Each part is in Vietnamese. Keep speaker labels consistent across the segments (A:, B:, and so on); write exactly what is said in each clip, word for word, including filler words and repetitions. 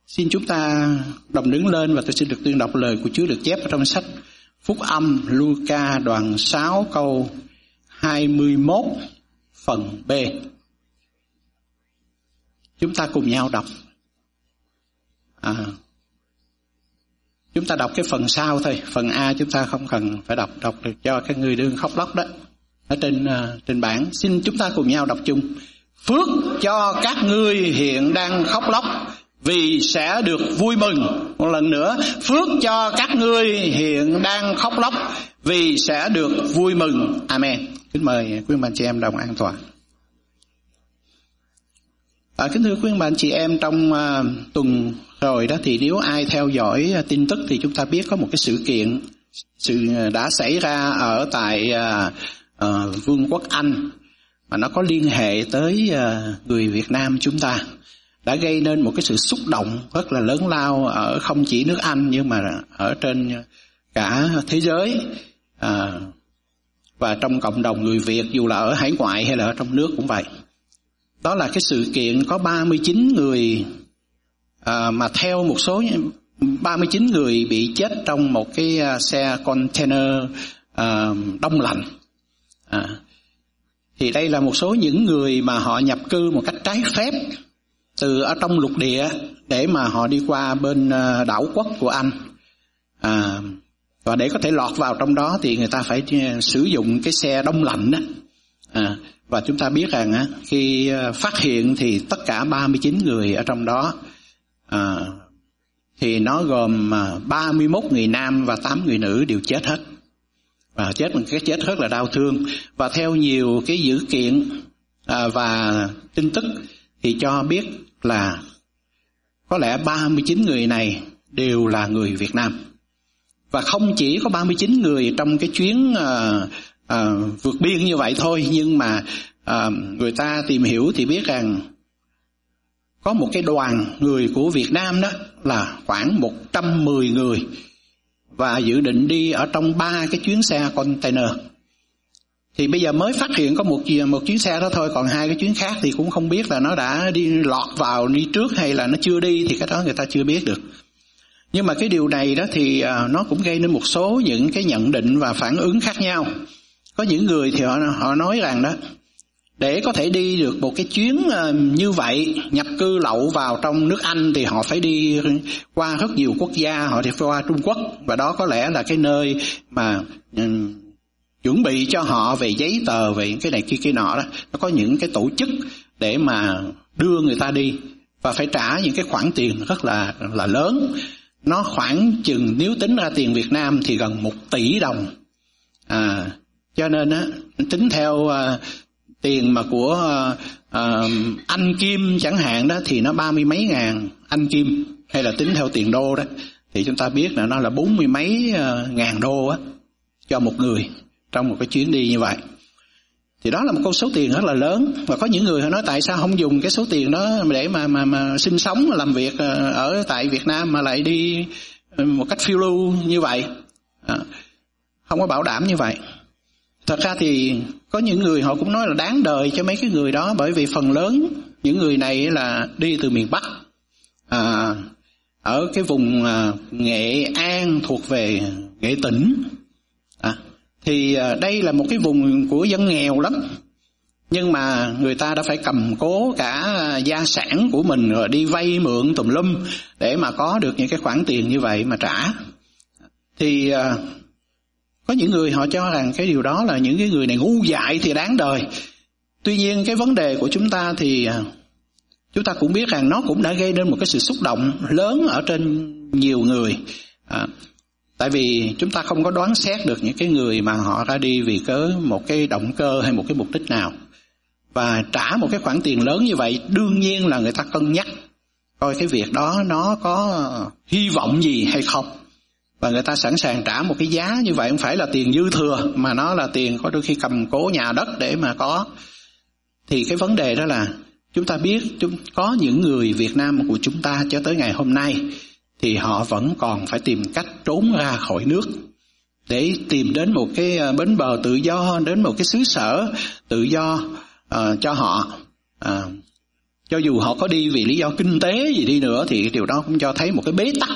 A: Xin chúng ta đồng đứng lên và tôi xin được tuyên đọc lời của Chúa được chép ở trong sách Phúc âm Luca đoạn sáu câu hai mươi mốt phần B. Chúng ta cùng nhau đọc. À, chúng ta đọc cái phần sau thôi, phần A chúng ta không cần phải đọc, đọc được cho các người đừng khóc lóc đó. Ở trên uh, trên bảng, xin chúng ta cùng nhau đọc chung. Phước cho các ngươi hiện đang khóc lóc, vì sẽ được vui mừng. Một lần nữa, phước cho các ngươi hiện đang khóc lóc, vì sẽ được vui mừng. Amen. Kính mời quý bạn chị em đồng an toàn. À, kính thưa quý bạn chị em, trong uh, tuần rồi đó thì nếu ai theo dõi uh, tin tức thì chúng ta biết có một cái sự kiện sự uh, đã xảy ra ở tại uh, uh, Vương quốc Anh mà nó có liên hệ tới uh, người Việt Nam chúng ta, đã gây nên một cái sự xúc động rất là lớn lao ở không chỉ nước Anh nhưng mà ở trên cả thế giới, à, và trong cộng đồng người Việt dù là ở hải ngoại hay là ở trong nước cũng vậy. Đó là cái sự kiện có ba mươi chín người, à, mà theo một số ba mươi chín người bị chết trong một cái xe container à, đông lạnh. À, thì đây là một số những người mà họ nhập cư một cách trái phép từ ở trong lục địa để mà họ đi qua bên đảo quốc của Anh, à, và để có thể lọt vào trong đó thì người ta phải sử dụng cái xe đông lạnh đó. À, và chúng ta biết rằng á, khi phát hiện thì tất cả ba mươi chín người ở trong đó, à, thì nó gồm ba mươi mốt người nam và tám người nữ đều chết hết, và chết một cái chết rất là đau thương. Và theo nhiều cái dữ kiện à, và tin tức thì cho biết là có lẽ ba mươi chín người này đều là người Việt Nam. Và không chỉ có ba mươi chín người trong cái chuyến à, à, vượt biên như vậy thôi, nhưng mà à, người ta tìm hiểu thì biết rằng có một cái đoàn người của Việt Nam đó là khoảng một trăm mười người, và dự định đi ở trong ba cái chuyến xe container. Thì bây giờ mới phát hiện có một một chuyến xe đó thôi, còn hai cái chuyến khác thì cũng không biết là nó đã đi lọt vào đi trước hay là nó chưa đi, thì cái đó người ta chưa biết được. Nhưng mà cái điều này đó thì uh, nó cũng gây nên một số những cái nhận định và phản ứng khác nhau. Có những người thì họ họ nói rằng đó, để có thể đi được một cái chuyến uh, như vậy, nhập cư lậu vào trong nước Anh thì họ phải đi qua rất nhiều quốc gia, họ đi qua Trung Quốc, và đó có lẽ là cái nơi mà um, chuẩn bị cho họ về giấy tờ, về cái này kia kia nọ đó. Nó có những cái tổ chức để mà đưa người ta đi, và phải trả những cái khoản tiền rất là là lớn. Nó khoảng chừng, nếu tính ra tiền Việt Nam thì gần một tỷ đồng. À, cho nên á, tính theo uh, tiền mà của uh, uh, Anh Kim chẳng hạn đó thì nó ba mươi mấy ngàn Anh Kim, hay là tính theo tiền đô đó thì chúng ta biết là nó là bốn mươi mấy uh, ngàn đô á cho một người trong một cái chuyến đi như vậy. Thì đó là một con số tiền rất là lớn. Và có những người họ nói tại sao không dùng cái số tiền đó để mà mà mà sinh sống, làm việc ở tại Việt Nam mà lại đi một cách phiêu lưu như vậy, à, không có bảo đảm như vậy. Thật ra thì có những người họ cũng nói là đáng đời cho mấy cái người đó, bởi vì phần lớn những người này là đi từ miền Bắc, à, ở cái vùng à, Nghệ An thuộc về Nghệ Tĩnh, à, thì đây là một cái vùng của dân nghèo lắm, nhưng mà người ta đã phải cầm cố cả gia sản của mình rồi đi vay mượn tùm lum để mà có được những cái khoản tiền như vậy mà trả. Thì có những người họ cho rằng cái điều đó là những cái người này ngu dại thì đáng đời. Tuy nhiên cái vấn đề của chúng ta thì chúng ta cũng biết rằng nó cũng đã gây nên một cái sự xúc động lớn ở trên nhiều người. À, tại vì chúng ta không có đoán xét được những cái người mà họ ra đi vì cớ một cái động cơ hay một cái mục đích nào. Và trả một cái khoản tiền lớn như vậy, đương nhiên là người ta cân nhắc coi cái việc đó nó có hy vọng gì hay không. Và người ta sẵn sàng trả một cái giá như vậy, không phải là tiền dư thừa, mà nó là tiền có đôi khi cầm cố nhà đất để mà có. Thì cái vấn đề đó là chúng ta biết chúng có những người Việt Nam của chúng ta cho tới ngày hôm nay thì họ vẫn còn phải tìm cách trốn ra khỏi nước để tìm đến một cái bến bờ tự do, đến một cái xứ sở tự do uh, cho họ. Uh, Cho dù họ có đi vì lý do kinh tế gì đi nữa thì điều đó cũng cho thấy một cái bế tắc,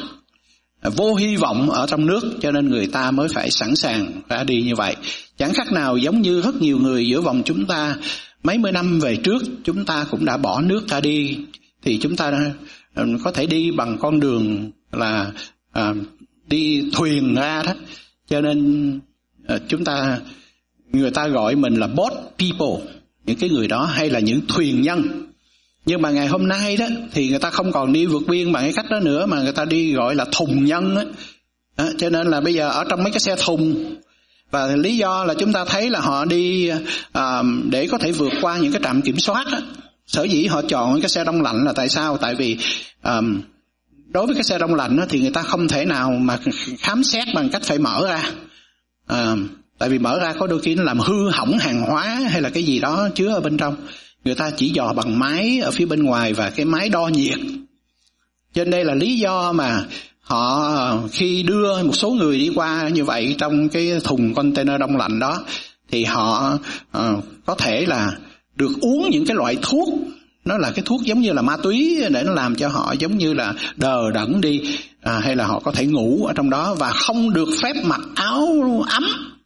A: vô hy vọng ở trong nước, cho nên người ta mới phải sẵn sàng ra đi như vậy. Chẳng khác nào giống như rất nhiều người giữa vòng chúng ta mấy mươi năm về trước, chúng ta cũng đã bỏ nước ra đi, thì chúng ta có thể đi bằng con đường là à, đi thuyền ra đó. Cho nên à, chúng ta người ta gọi mình là boat people, những cái người đó, hay là những thuyền nhân. Nhưng mà ngày hôm nay đó thì người ta không còn đi vượt biên bằng cái cách đó nữa, mà người ta đi gọi là thùng nhân đó. À, cho nên là bây giờ ở trong mấy cái xe thùng, và lý do là chúng ta thấy là họ đi à, để có thể vượt qua những cái trạm kiểm soát đó. Sở dĩ họ chọn cái xe đông lạnh là tại sao? Tại vì à, đối với cái xe đông lạnh đó, thì người ta không thể nào mà khám xét bằng cách phải mở ra. À, tại vì mở ra có đôi khi nó làm hư hỏng hàng hóa hay là cái gì đó chứa ở bên trong. Người ta chỉ dò bằng máy ở phía bên ngoài và cái máy đo nhiệt. Cho nên đây là lý do mà họ khi đưa một số người đi qua như vậy trong cái thùng container đông lạnh đó, thì họ uh, có thể là được uống những cái loại thuốc, nó là cái thuốc giống như là ma túy, để nó làm cho họ giống như là đờ đẫn đi, à, hay là họ có thể ngủ ở trong đó, và không được phép mặc áo ấm.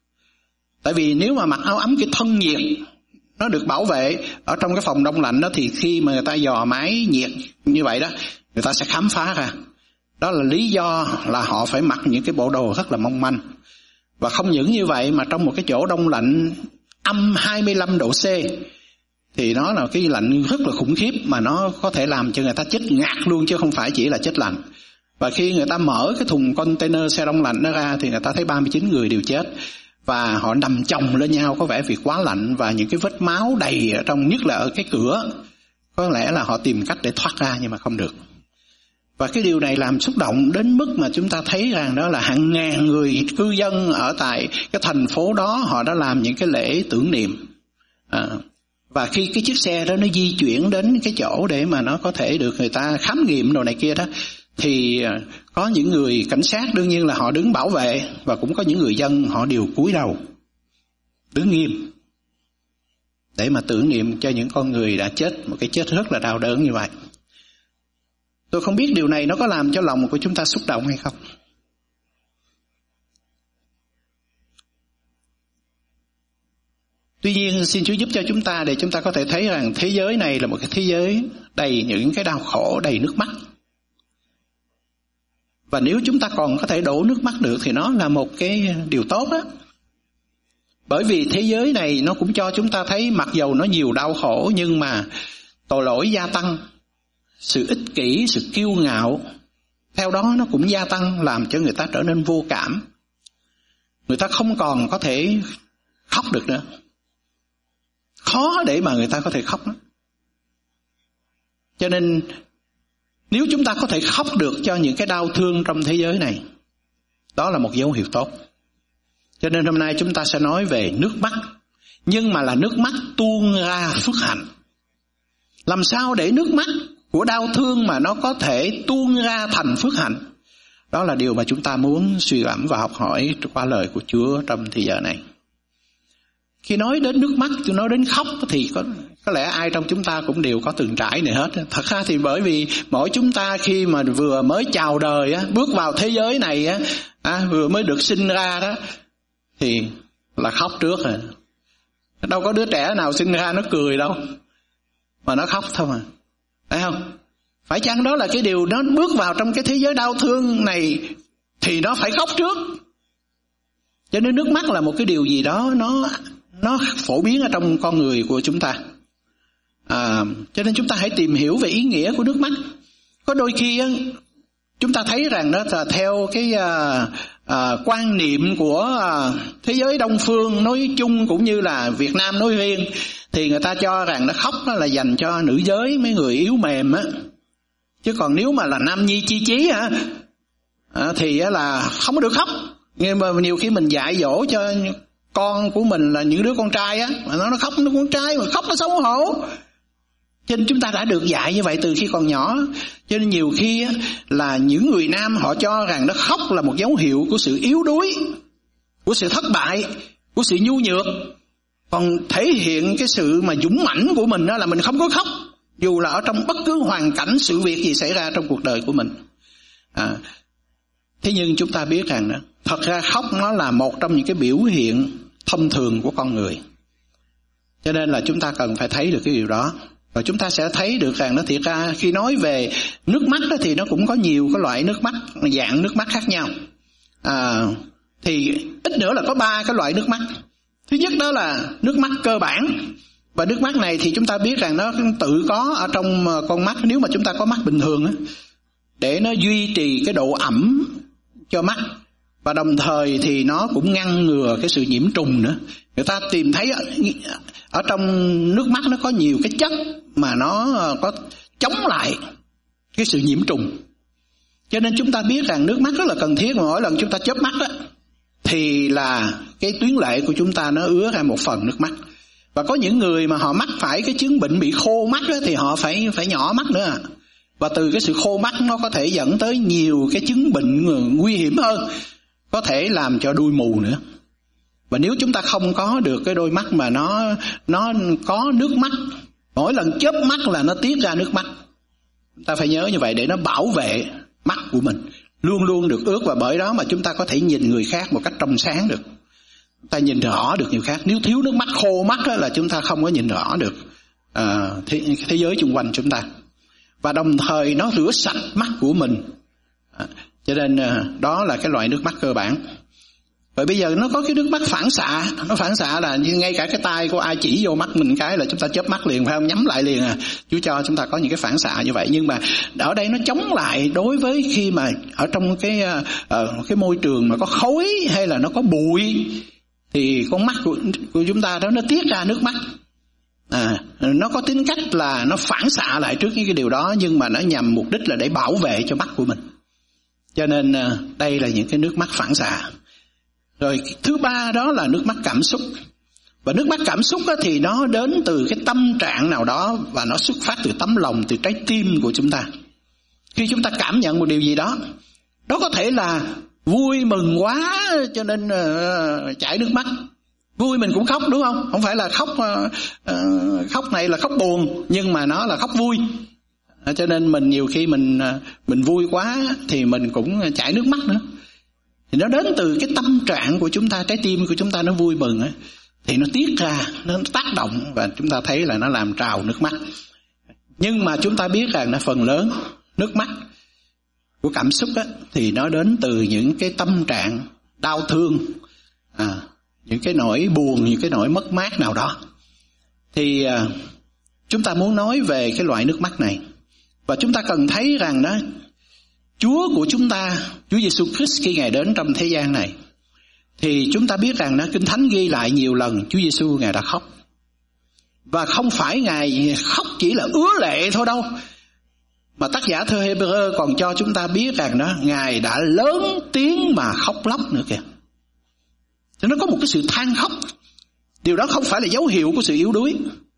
A: Tại vì nếu mà mặc áo ấm, cái thân nhiệt nó được bảo vệ ở trong cái phòng đông lạnh đó, thì khi mà người ta dò máy nhiệt như vậy đó, người ta sẽ khám phá ra. Đó là lý do là họ phải mặc những cái bộ đồ rất là mong manh. Và không những như vậy mà trong một cái chỗ đông lạnh âm hai mươi lăm độ C, thì nó là cái lạnh rất là khủng khiếp, mà nó có thể làm cho người ta chết ngạt luôn, chứ không phải chỉ là chết lạnh. Và khi người ta mở cái thùng container xe đông lạnh đó ra, thì người ta thấy ba mươi chín người đều chết, và họ nằm chồng lên nhau, có vẻ vì quá lạnh, và những cái vết máu đầy ở trong, nhất là ở cái cửa. Có lẽ là họ tìm cách để thoát ra nhưng mà không được. Và cái điều này làm xúc động đến mức mà chúng ta thấy rằng đó là hàng ngàn người cư dân ở tại cái thành phố đó, họ đã làm những cái lễ tưởng niệm. À, và khi cái chiếc xe đó nó di chuyển đến cái chỗ để mà nó có thể được người ta khám nghiệm đồ này kia đó, thì có những người cảnh sát đương nhiên là họ đứng bảo vệ, và cũng có những người dân họ đều cúi đầu đứng nghiêm để mà tưởng niệm cho những con người đã chết một cái chết rất là đau đớn như vậy. Tôi không biết điều này nó có làm cho lòng của chúng ta xúc động hay không. Tuy nhiên xin Chúa giúp cho chúng ta để chúng ta có thể thấy rằng thế giới này là một cái thế giới đầy những cái đau khổ, đầy nước mắt. Và nếu chúng ta còn có thể đổ nước mắt được thì nó là một cái điều tốt đó. Bởi vì thế giới này nó cũng cho chúng ta thấy mặc dầu nó nhiều đau khổ, nhưng mà tội lỗi gia tăng, sự ích kỷ, sự kiêu ngạo theo đó nó cũng gia tăng, làm cho người ta trở nên vô cảm. Người ta không còn có thể khóc được nữa. Khó để mà người ta có thể khóc đó. Cho nên nếu chúng ta có thể khóc được cho những cái đau thương trong thế giới này, đó là một dấu hiệu tốt. Cho nên hôm nay chúng ta sẽ nói về nước mắt, nhưng mà là nước mắt tuôn ra phước hạnh. Làm sao để nước mắt của đau thương mà nó có thể tuôn ra thành phước hạnh? Đó là điều mà chúng ta muốn suy gẫm và học hỏi qua lời của Chúa trong thời giờ này. Khi nói đến nước mắt, tôi nói đến khóc thì có, có lẽ ai trong chúng ta cũng đều có từng trải này hết. Thật ra thì bởi vì mỗi chúng ta khi mà vừa mới chào đời á, bước vào thế giới này á, à, vừa mới được sinh ra đó, thì là khóc trước rồi. Đâu có đứa trẻ nào sinh ra nó cười đâu, mà nó khóc thôi mà. Phải không? Phải chăng đó là cái điều nó bước vào trong cái thế giới đau thương này thì nó phải khóc trước. Cho nên nước mắt là một cái điều gì đó nó nó phổ biến ở trong con người của chúng ta. À, cho nên chúng ta hãy tìm hiểu về ý nghĩa của nước mắt. Có đôi khi á, chúng ta thấy rằng đó là theo cái à, à, quan niệm của à, thế giới Đông phương nói chung cũng như là Việt Nam nói riêng, thì người ta cho rằng nó khóc đó là dành cho nữ giới, mấy người yếu mềm á. Chứ còn nếu mà là nam nhi chi chí á, à, thì á là không có được khóc. Nhưng mà nhiều khi mình dạy dỗ cho con của mình là những đứa con trai á, mà nó nó khóc, nó con trai mà khóc nó xấu hổ. Cho nên chúng ta đã được dạy như vậy từ khi còn nhỏ. Cho nên nhiều khi á, là những người nam họ cho rằng nó khóc là một dấu hiệu của sự yếu đuối, của sự thất bại, của sự nhu nhược. Còn thể hiện cái sự mà dũng mãnh của mình đó là mình không có khóc. dù là ở trong bất cứ hoàn cảnh sự việc gì xảy ra trong cuộc đời của mình. À, thế nhưng chúng ta biết rằng đó, thật ra khóc nó là một trong những cái biểu hiện thông thường của con người. Cho nên là chúng ta cần phải thấy được cái điều đó. Và chúng ta sẽ thấy được rằng nó thiệt ra khi nói về nước mắt đó thì nó cũng có nhiều cái loại nước mắt, dạng nước mắt khác nhau. À, thì ít nữa là có ba cái loại nước mắt. Thứ nhất đó là nước mắt cơ bản. Và nước mắt này thì chúng ta biết rằng nó tự có ở trong con mắt, nếu mà chúng ta có mắt bình thường á, để nó duy trì cái độ ẩm cho mắt. Và đồng thời thì nó cũng ngăn ngừa cái sự nhiễm trùng nữa. Người ta tìm thấy ở, ở trong nước mắt nó có nhiều cái chất mà nó có chống lại cái sự nhiễm trùng. Cho nên chúng ta biết rằng nước mắt rất là cần thiết. Mà mỗi lần chúng ta chớp mắt đó, thì là cái tuyến lệ của chúng ta nó ứa ra một phần nước mắt. Và có những người mà họ mắc phải cái chứng bệnh bị khô mắt đó, thì họ phải phải nhỏ mắt nữa. Và từ cái sự khô mắt nó có thể dẫn tới nhiều cái chứng bệnh nguy hiểm hơn, có thể làm cho đuôi mù nữa. Và nếu chúng ta không có được cái đôi mắt mà nó nó có nước mắt, mỗi lần chớp mắt là nó tiết ra nước mắt, chúng ta phải nhớ như vậy để nó bảo vệ mắt của mình luôn luôn được ướt. Và bởi đó mà chúng ta có thể nhìn người khác một cách trong sáng được, chúng ta nhìn rõ được người khác. Nếu thiếu nước mắt, khô mắt là chúng ta không có nhìn rõ được à, thế, thế giới xung quanh chúng ta. Và đồng thời nó rửa sạch mắt của mình. à, cho nên đó là cái loại nước mắt cơ bản. Rồi bây giờ nó có cái nước mắt phản xạ. Nó phản xạ là ngay cả cái tay của ai chỉ vô mắt mình cái là chúng ta chớp mắt liền, phải không? Nhắm lại liền à. Chúa cho chúng ta có những cái phản xạ như vậy. Nhưng mà ở đây nó chống lại đối với khi mà ở trong cái uh, cái môi trường mà có khói hay là nó có bụi, thì con mắt của, của chúng ta đó nó tiết ra nước mắt. À, nó có tính cách là nó phản xạ lại trước những cái điều đó, nhưng mà nó nhằm mục đích là để bảo vệ cho mắt của mình. Cho nên uh, đây là những cái nước mắt phản xạ. Rồi thứ ba đó là nước mắt cảm xúc. Và nước mắt cảm xúc đó thì nó đến từ cái tâm trạng nào đó, và nó xuất phát từ tấm lòng, từ trái tim của chúng ta. Khi chúng ta cảm nhận một điều gì đó, đó có thể là vui mừng quá cho nên uh, chảy nước mắt. Vui mình cũng khóc, đúng không? Không phải là khóc uh, uh, khóc này là khóc buồn, nhưng mà nó là khóc vui. uh, Cho nên mình nhiều khi mình uh, mình vui quá thì mình cũng chảy nước mắt nữa. Thì nó đến từ cái tâm trạng của chúng ta, trái tim của chúng ta nó vui mừng ấy, thì nó tiết ra, nó tác động, và chúng ta thấy là nó làm trào nước mắt. Nhưng mà chúng ta biết rằng là phần lớn nước mắt của cảm xúc ấy, thì nó đến từ những cái tâm trạng đau thương, à, những cái nỗi buồn, những cái nỗi mất mát nào đó. Thì à, chúng ta muốn nói về cái loại nước mắt này. Và chúng ta cần thấy rằng đó, Chúa của chúng ta, Chúa Giêsu Christ khi Ngài đến trong thế gian này, thì chúng ta biết rằng đó, Kinh Thánh ghi lại nhiều lần Chúa Giêsu Ngài đã khóc. Và không phải Ngài khóc chỉ là ứa lệ thôi đâu, mà tác giả thơ Hebrew còn cho chúng ta biết rằng đó, Ngài đã lớn tiếng mà khóc lóc nữa kìa. Thì nó có một cái sự than khóc. Điều đó không phải là dấu hiệu của sự yếu đuối.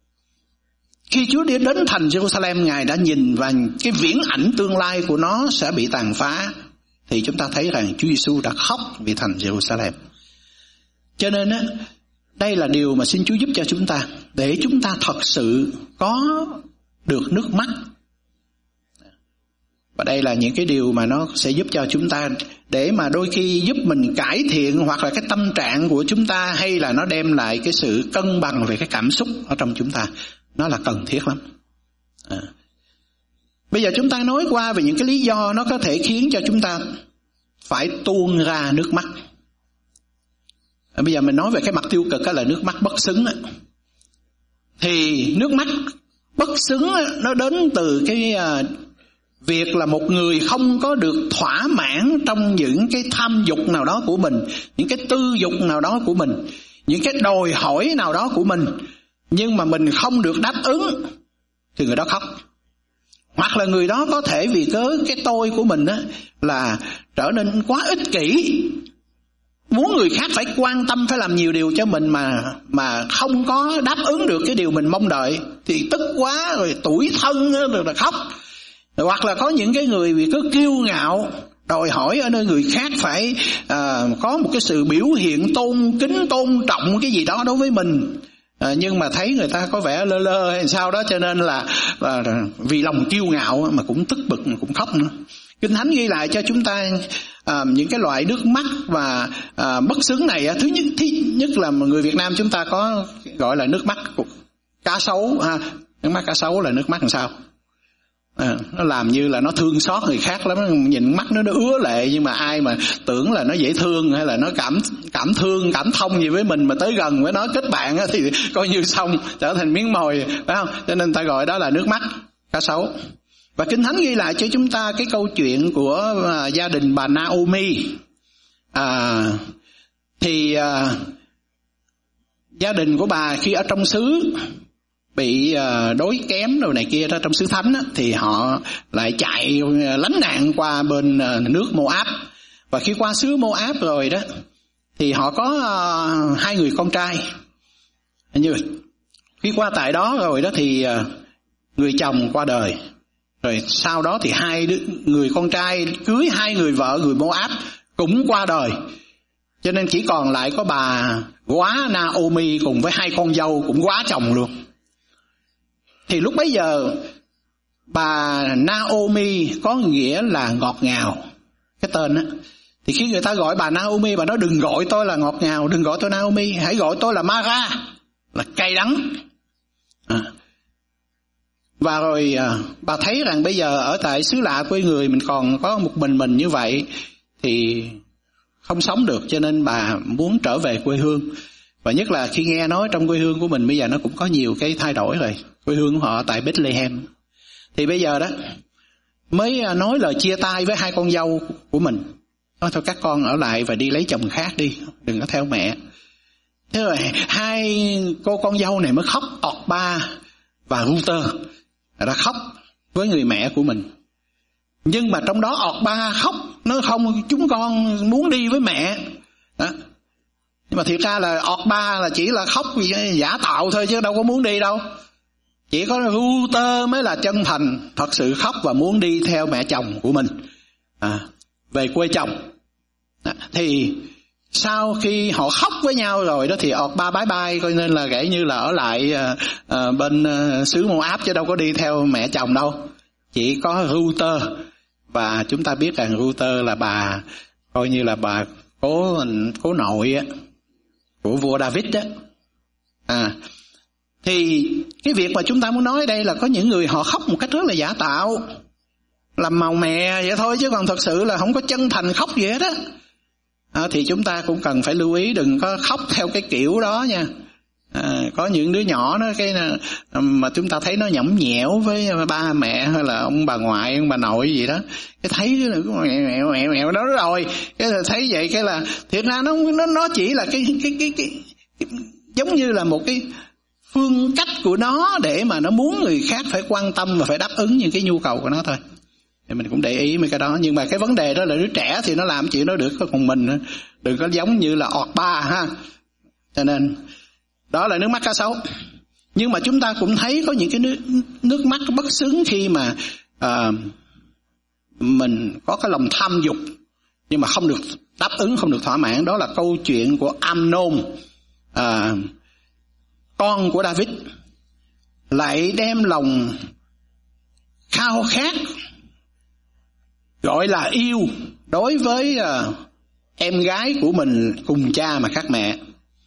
A: Khi Chúa đi đến thành Jerusalem, Ngài đã nhìn và cái viễn ảnh tương lai của nó sẽ bị tàn phá. Thì chúng ta thấy rằng Chúa Giêsu đã khóc vì thành Jerusalem. Cho nên á, đây là điều mà xin Chúa giúp cho chúng ta, để chúng ta thật sự có được nước mắt. Và đây là những cái điều mà nó sẽ giúp cho chúng ta, để mà đôi khi giúp mình cải thiện hoặc là cái tâm trạng của chúng ta, hay là nó đem lại cái sự cân bằng về cái cảm xúc ở trong chúng ta. Nó là cần thiết lắm. À. Bây giờ chúng ta nói qua về những cái lý do nó có thể khiến cho chúng ta phải tuôn ra nước mắt. À, bây giờ mình nói về cái mặt tiêu cực đó là nước mắt bất xứng. Thì nước mắt bất xứng nó đến từ cái uh, việc là một người không có được thỏa mãn trong những cái tham dục nào đó của mình, những cái tư dục nào đó của mình, những cái đòi hỏi nào đó của mình, nhưng mà mình không được đáp ứng, thì người đó khóc. Hoặc là người đó có thể vì cớ cái tôi của mình á, là trở nên quá ích kỷ, muốn người khác phải quan tâm, phải làm nhiều điều cho mình, mà mà không có đáp ứng được cái điều mình mong đợi, thì tức quá rồi tủi thân rồi là khóc. Hoặc là có những cái người vì cứ kiêu ngạo, đòi hỏi ở nơi người khác phải à, có một cái sự biểu hiện tôn kính, tôn trọng cái gì đó đối với mình, À, nhưng mà thấy người ta có vẻ lơ lơ hay sao đó, cho nên là, là vì lòng kiêu ngạo mà cũng tức bực, cũng khóc nữa. Kinh Thánh ghi lại cho chúng ta à, những cái loại nước mắt và à, bất xứng này. Thứ nhất, thứ nhất là người Việt Nam chúng ta có gọi là nước mắt cá sấu. Ha. Nước mắt cá sấu là nước mắt làm sao? À, nó làm như là nó thương xót người khác lắm, nhìn mắt nó nó ứa lệ, nhưng mà ai mà tưởng là nó dễ thương hay là nó cảm cảm thương cảm thông gì với mình mà tới gần với nó kết bạn á, thì coi như xong, trở thành miếng mồi, phải không? Cho nên ta gọi đó là nước mắt cá sấu. Và Kinh Thánh ghi lại cho chúng ta cái câu chuyện của uh, gia đình bà Naomi. À, thì uh, gia đình của bà khi ở trong xứ bị uh, đối kém rồi này kia đó, trong xứ thánh á, thì họ lại chạy uh, lánh nạn qua bên uh, nước Moab. Và khi qua xứ Moab rồi đó thì họ có uh, hai người con trai. Như khi qua tại đó rồi đó thì uh, người chồng qua đời. Rồi sau đó thì hai đứa, người con trai cưới hai người vợ người Moab cũng qua đời. Cho nên chỉ còn lại có bà góa Naomi cùng với hai con dâu cũng góa chồng luôn. Thì lúc bấy giờ bà Naomi có nghĩa là ngọt ngào, cái tên á. Thì khi người ta gọi bà Naomi, bà nói đừng gọi tôi là ngọt ngào, đừng gọi tôi Naomi, hãy gọi tôi là Mara, là cay đắng. À. Và rồi à, bà thấy rằng bây giờ ở tại xứ lạ quê người mình còn có một mình mình như vậy thì không sống được, cho nên bà muốn trở về quê hương. Và nhất là khi nghe nói trong quê hương của mình bây giờ nó cũng có nhiều cái thay đổi rồi. Quê hương của họ tại Bethlehem. Thì bây giờ đó mới nói lời chia tay với hai con dâu của mình. Nói thôi các con ở lại và đi lấy chồng khác đi, đừng có theo mẹ. Thế rồi hai cô con dâu này mới khóc, Orpa và Ruther đã khóc với người mẹ của mình. Nhưng mà trong đó Orpa khóc, nó không, chúng con muốn đi với mẹ đó. Nhưng mà thiệt ra là Orpa là chỉ là khóc giả tạo thôi chứ đâu có muốn đi đâu. Chỉ có Ruther mới là chân thành, thật sự khóc và muốn đi theo mẹ chồng của mình à, về quê chồng. À, thì sau khi họ khóc với nhau rồi đó thì Orpa bye bye, coi nên là kể như là ở lại à, à, bên à, xứ Moab chứ đâu có đi theo mẹ chồng đâu. Chỉ có Ruther, và chúng ta biết rằng Ruther là bà coi như là bà cố cố nội á, của vua David á. À, thì cái việc mà chúng ta muốn nói ở đây là có những người họ khóc một cách rất là giả tạo, làm màu mè vậy thôi, chứ còn thật sự là không có chân thành khóc gì hết á. À, thì chúng ta cũng cần phải lưu ý đừng có khóc theo cái kiểu đó nha. À, có những đứa nhỏ đó cái mà chúng ta thấy nó nhõng nhẽo với ba mẹ hay là ông bà ngoại, ông bà nội gì đó, cái thấy cái mẹo mẹo mẹo đó rồi, cái thấy vậy cái là thiệt ra nó nó nó chỉ là cái cái cái cái, cái giống như là một cái phương cách của nó để mà nó muốn người khác phải quan tâm và phải đáp ứng những cái nhu cầu của nó thôi. Thì mình cũng để ý mấy cái đó. Nhưng mà cái vấn đề đó là đứa trẻ thì nó làm chuyện đó được, còn mình đừng có giống như là Orpa ha. Cho nên đó là nước mắt cá sấu. Nhưng mà chúng ta cũng thấy có những cái nước, nước mắt bất xứng khi mà à, mình có cái lòng tham dục nhưng mà không được đáp ứng, không được thỏa mãn. Đó là câu chuyện của Amnon, à, con của David, lại đem lòng khao khát gọi là yêu đối với uh, em gái của mình cùng cha mà khác mẹ.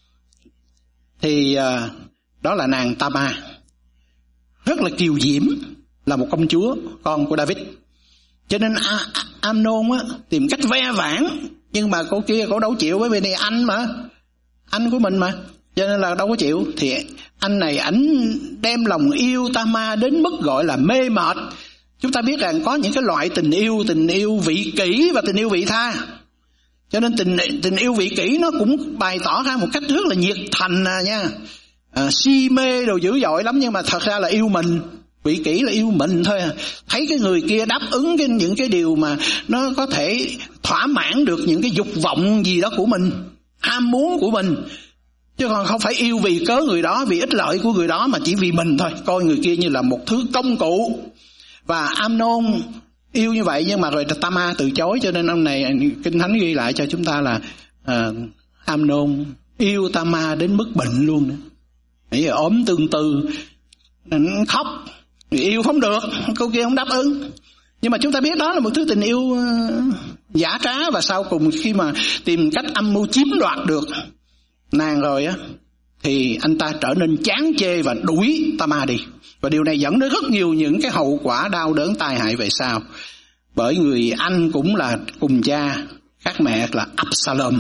A: Thì uh, đó là nàng Tamar, rất là kiều diễm, là một công chúa con của David. Cho nên A- Amnon á, tìm cách ve vãn, nhưng mà cô kia cô đâu chịu, bởi vì này anh mà, anh của mình mà, cho nên là đâu có chịu. Thì anh này ảnh đem lòng yêu Tamar đến mức gọi là mê mệt. Chúng ta biết rằng có những cái loại tình yêu, tình yêu vị kỷ và tình yêu vị tha. Cho nên tình tình yêu vị kỷ nó cũng bày tỏ ra một cách rất là nhiệt thành à, nha, à, si mê đồ dữ dội lắm, nhưng mà thật ra là yêu mình. Vị kỷ là yêu mình thôi à. Thấy cái người kia đáp ứng cái, những cái điều mà nó có thể thỏa mãn được những cái dục vọng gì đó của mình, ham muốn của mình, chứ còn không phải yêu vì cớ người đó, vì ích lợi của người đó, mà chỉ vì mình thôi, coi người kia như là một thứ công cụ. Và Amnon yêu như vậy, nhưng mà rồi Tamar từ chối, cho nên ông này Kinh Thánh ghi lại cho chúng ta là uh, Amnon yêu Tamar đến mức bệnh luôn nữa. Bây giờ ốm tương tư, khóc, yêu không được, cô kia không đáp ứng. Nhưng mà chúng ta biết đó là một thứ tình yêu uh, giả trá, và sau cùng khi mà tìm cách âm mưu chiếm đoạt được nàng rồi á, thì anh ta trở nên chán chê và đuổi Tamar đi. Và điều này dẫn đến rất nhiều những cái hậu quả đau đớn tai hại về sau. Bởi người anh cũng là cùng cha khác mẹ là Absalom,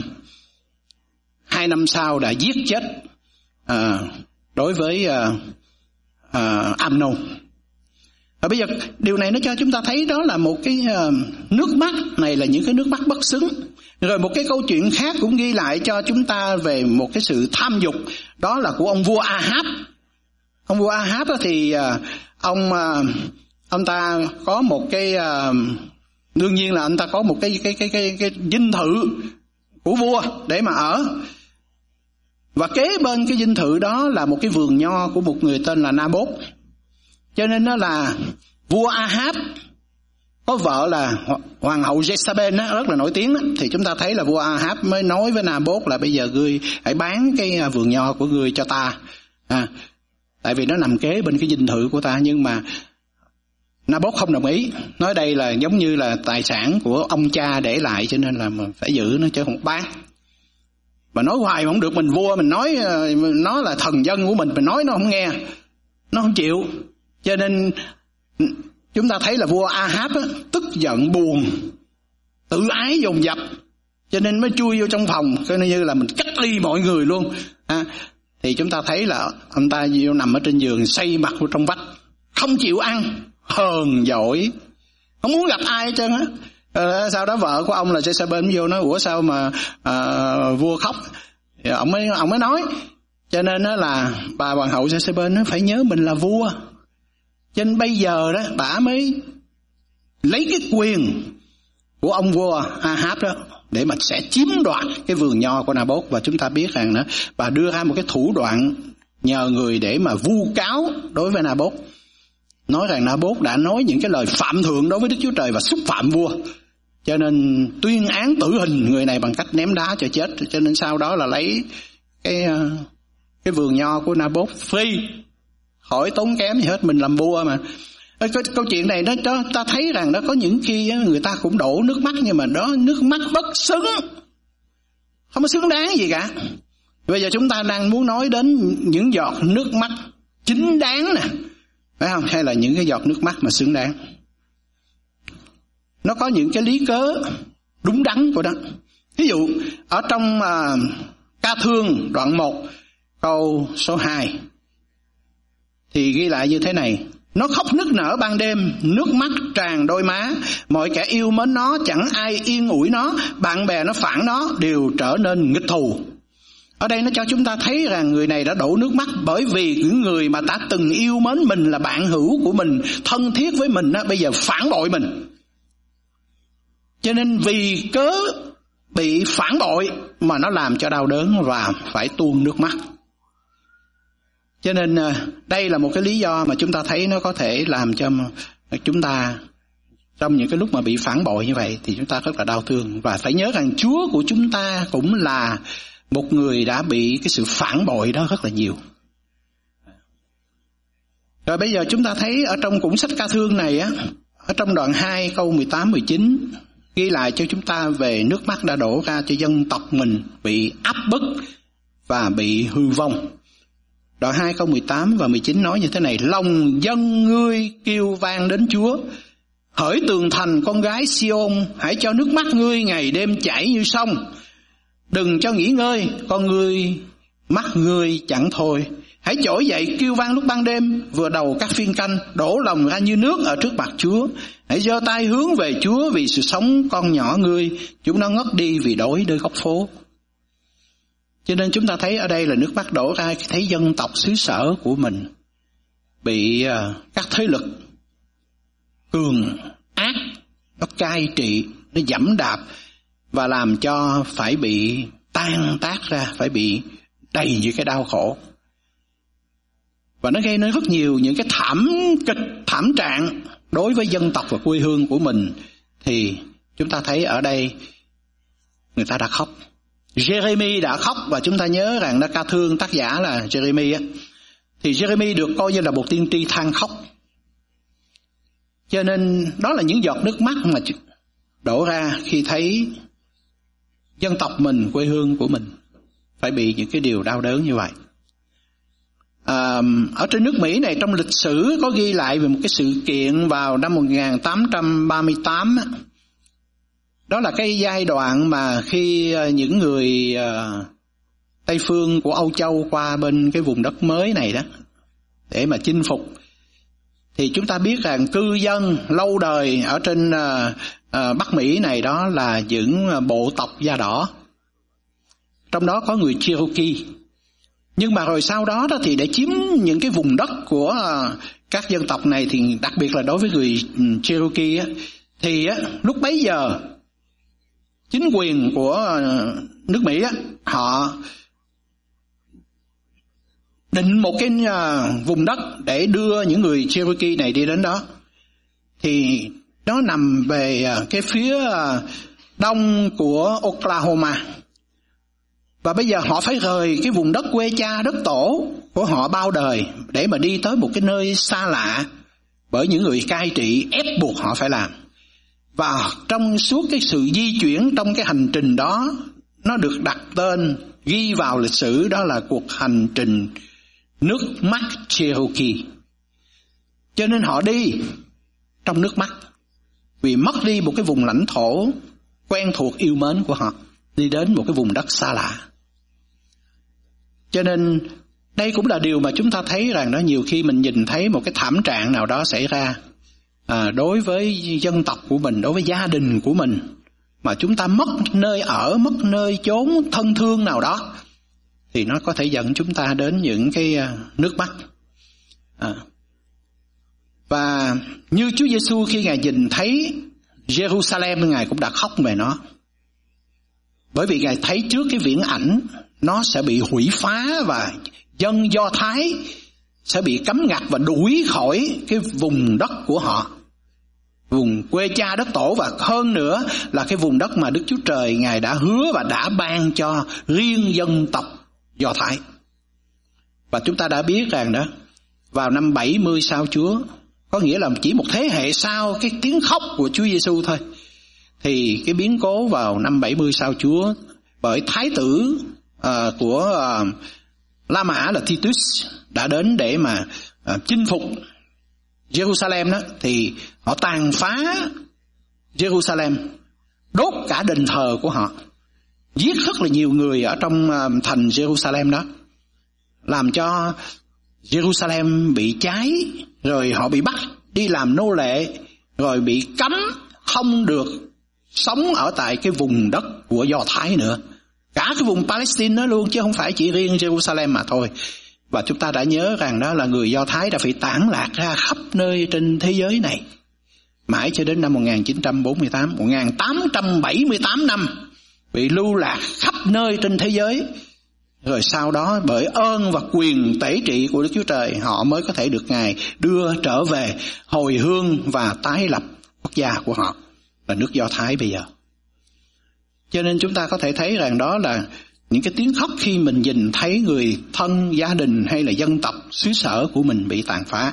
A: hai năm sau đã giết chết uh, đối với uh, uh, Amnon. Và bây giờ điều này nó cho chúng ta thấy đó là một cái uh, nước mắt này là những cái nước mắt bất xứng. Rồi một cái câu chuyện khác cũng ghi lại cho chúng ta về một cái sự tham dục, đó là của ông vua Ahab. Ông vua Ahab thì uh, ông uh, ông ta có một cái uh, đương nhiên là anh ta có một cái cái cái cái cái dinh thự của vua để mà ở. Và kế bên cái dinh thự đó là một cái vườn nho của một người tên là Naboth. Cho nên nó là vua Ahab có vợ là hoàng hậu Jezabel đó, rất là nổi tiếng đó. Thì chúng ta thấy là vua Ahab mới nói với Naboth là bây giờ ngươi hãy bán cái vườn nho của ngươi cho ta, à, tại vì nó nằm kế bên cái dinh thự của ta. Nhưng mà Naboth không đồng ý, nói đây là giống như là tài sản của ông cha để lại, cho nên là mình phải giữ nó chứ không bán. Mà nói hoài mà không được, mình vua mình nói nó là thần dân của mình, mình nói nó không nghe, nó không chịu. Cho nên chúng ta thấy là vua Ahab á, tức giận buồn, tự ái dồn dập, cho nên mới chui vô trong phòng, coi như là mình cách ly mọi người luôn. À, thì chúng ta thấy là ông ta vô nằm ở trên giường, xây mặt vào trong vách, không chịu ăn, hờn dỗi, không muốn gặp ai hết trơn á. À, sau đó vợ của ông là Jezabel vô nói ủa sao mà à, vua khóc. Thì ông mới ông mới nói, cho nên đó là bà hoàng hậu Jezabel nó phải nhớ mình là vua, cho nên bây giờ đó bà mới lấy cái quyền của ông vua Ahab đó để mà sẽ chiếm đoạt cái vườn nho của Naboth. Và chúng ta biết rằng đó bà đưa ra một cái thủ đoạn nhờ người để mà vu cáo đối với Naboth, nói rằng Naboth đã nói những cái lời phạm thượng đối với Đức Chúa Trời và xúc phạm vua, cho nên tuyên án tử hình người này bằng cách ném đá cho chết. Cho nên sau đó là lấy cái cái vườn nho của Naboth free, khỏi tốn kém gì hết, mình làm vua mà. Cái câu chuyện này nó cho ta thấy rằng nó có những khi người ta cũng đổ nước mắt, nhưng mà đó nước mắt bất xứng, không có xứng đáng gì cả. Bây giờ chúng ta đang muốn nói đến những giọt nước mắt chính đáng nè, phải không? Hay là những cái giọt nước mắt mà xứng đáng. Nó có những cái lý cớ đúng đắn của nó. Ví dụ ở trong uh, Ca Thương đoạn một câu số hai thì ghi lại như thế này: nó khóc nức nở ban đêm, nước mắt tràn đôi má, mọi kẻ yêu mến nó chẳng ai yên ủi nó, bạn bè nó phản nó đều trở nên nghịch thù. Ở đây nó cho chúng ta thấy rằng người này đã đổ nước mắt bởi vì những người mà đã từng yêu mến mình, là bạn hữu của mình, thân thiết với mình đó, bây giờ phản bội mình. Cho nên vì cớ bị phản bội mà nó làm cho đau đớn và phải tuôn nước mắt. Cho nên đây là một cái lý do mà chúng ta thấy nó có thể làm cho chúng ta trong những cái lúc mà bị phản bội như vậy thì chúng ta rất là đau thương. Và phải nhớ rằng Chúa của chúng ta cũng là một người đã bị cái sự phản bội đó rất là nhiều. Rồi bây giờ chúng ta thấy ở trong cũng sách Ca Thương này á, ở trong đoạn hai câu mười tám mười chín ghi lại cho chúng ta về nước mắt đã đổ ra cho dân tộc mình bị áp bức và bị hư vong. Đoạn hai câu mười tám và mười chín nói như thế này: lòng dân ngươi kêu vang đến Chúa, hỡi tường thành con gái Sion, hãy cho nước mắt ngươi ngày đêm chảy như sông. Đừng cho nghỉ ngơi, con ngươi mắt ngươi chẳng thôi. Hãy trỗi dậy kêu vang lúc ban đêm, vừa đầu các phiên canh, đổ lòng ra như nước ở trước mặt Chúa. Hãy giơ tay hướng về Chúa vì sự sống con nhỏ ngươi, chúng nó ngất đi vì đói nơi góc phố. Cho nên chúng ta thấy ở đây là nước mắt đổ ra, thấy dân tộc xứ sở của mình bị uh, các thế lực cường ác nó cai trị, nó giẫm đạp và làm cho phải bị tan tác ra, phải bị đầy những cái đau khổ. Và nó gây nên rất nhiều những cái thảm kịch, thảm trạng đối với dân tộc và quê hương của mình. Thì chúng ta thấy ở đây người ta đã khóc. Jeremy đã khóc, và chúng ta nhớ rằng nó Ca Thương tác giả là Jeremy á, thì Jeremy được coi như là một tiên tri than khóc. Cho nên đó là những giọt nước mắt mà đổ ra khi thấy dân tộc mình, quê hương của mình phải bị những cái điều đau đớn như vậy. À, ở trên nước Mỹ này, trong lịch sử có ghi lại về một cái sự kiện vào năm một nghìn tám trăm ba mươi tám. Đó là cái giai đoạn mà khi những người uh, Tây phương của Âu Châu qua bên cái vùng đất mới này đó để mà chinh phục, thì chúng ta biết rằng cư dân lâu đời ở trên uh, uh, Bắc Mỹ này đó là những bộ tộc da đỏ, trong đó có người Cherokee. Nhưng mà rồi sau đó đó thì để chiếm những cái vùng đất của uh, các dân tộc này, thì đặc biệt là đối với người um, Cherokee á, thì á, lúc bấy giờ chính quyền của uh, nước Mỹ á, họ định một cái uh, vùng đất để đưa những người Cherokee này đi đến đó. Thì nó nằm về uh, cái phía uh, đông của Oklahoma. Và bây giờ họ phải rời cái vùng đất quê cha đất tổ của họ bao đời để mà đi tới một cái nơi xa lạ, bởi những người cai trị ép buộc họ phải làm. Và trong suốt cái sự di chuyển trong cái hành trình đó, nó được đặt tên, ghi vào lịch sử, đó là cuộc hành trình nước mắt Cherokee. Cho nên họ đi trong nước mắt, vì mất đi một cái vùng lãnh thổ quen thuộc yêu mến của họ, đi đến một cái vùng đất xa lạ. Cho nên đây cũng là điều mà chúng ta thấy rằng đó, nhiều khi mình nhìn thấy một cái thảm trạng nào đó xảy ra à, đối với dân tộc của mình, đối với gia đình của mình, mà chúng ta mất nơi ở, mất nơi chốn thân thương nào đó, thì nó có thể dẫn chúng ta đến những cái uh, nước mắt. À. Và như Chúa Giêsu khi Ngài nhìn thấy Jerusalem, Ngài cũng đã khóc về nó. Bởi vì Ngài thấy trước cái viễn ảnh nó sẽ bị hủy phá, và dân Do Thái sẽ bị cấm ngặt và đuổi khỏi cái vùng đất của họ, vùng quê cha đất tổ, và hơn nữa là cái vùng đất mà Đức Chúa Trời Ngài đã hứa và đã ban cho riêng dân tộc Do Thái. Và chúng ta đã biết rằng đó, vào năm bảy mươi sau Chúa, có nghĩa là chỉ một thế hệ sau cái tiếng khóc của Chúa Giêsu thôi, thì cái biến cố vào năm bảy mươi sau Chúa, bởi thái tử uh, của uh, La Mã là Titus đã đến để mà uh, chinh phục Jerusalem đó, thì họ tàn phá Jerusalem, đốt cả đền thờ của họ, giết rất là nhiều người ở trong uh, thành Jerusalem đó, làm cho Jerusalem bị cháy, rồi họ bị bắt đi làm nô lệ, rồi bị cấm không được sống ở tại cái vùng đất của Do Thái nữa, cả cái vùng Palestine đó luôn, chứ không phải chỉ riêng Jerusalem mà thôi. Và chúng ta đã nhớ rằng đó là người Do Thái đã phải tản lạc ra khắp nơi trên thế giới này, mãi cho đến năm một nghìn chín trăm bốn mươi tám, một nghìn tám trăm bảy mươi tám năm bị lưu lạc khắp nơi trên thế giới. Rồi sau đó bởi ơn và quyền tể trị của Đức Chúa Trời, họ mới có thể được Ngài đưa trở về hồi hương và tái lập quốc gia của họ là nước Do Thái bây giờ. Cho nên chúng ta có thể thấy rằng đó là những cái tiếng khóc khi mình nhìn thấy người thân, gia đình hay là dân tộc, xứ sở của mình bị tàn phá.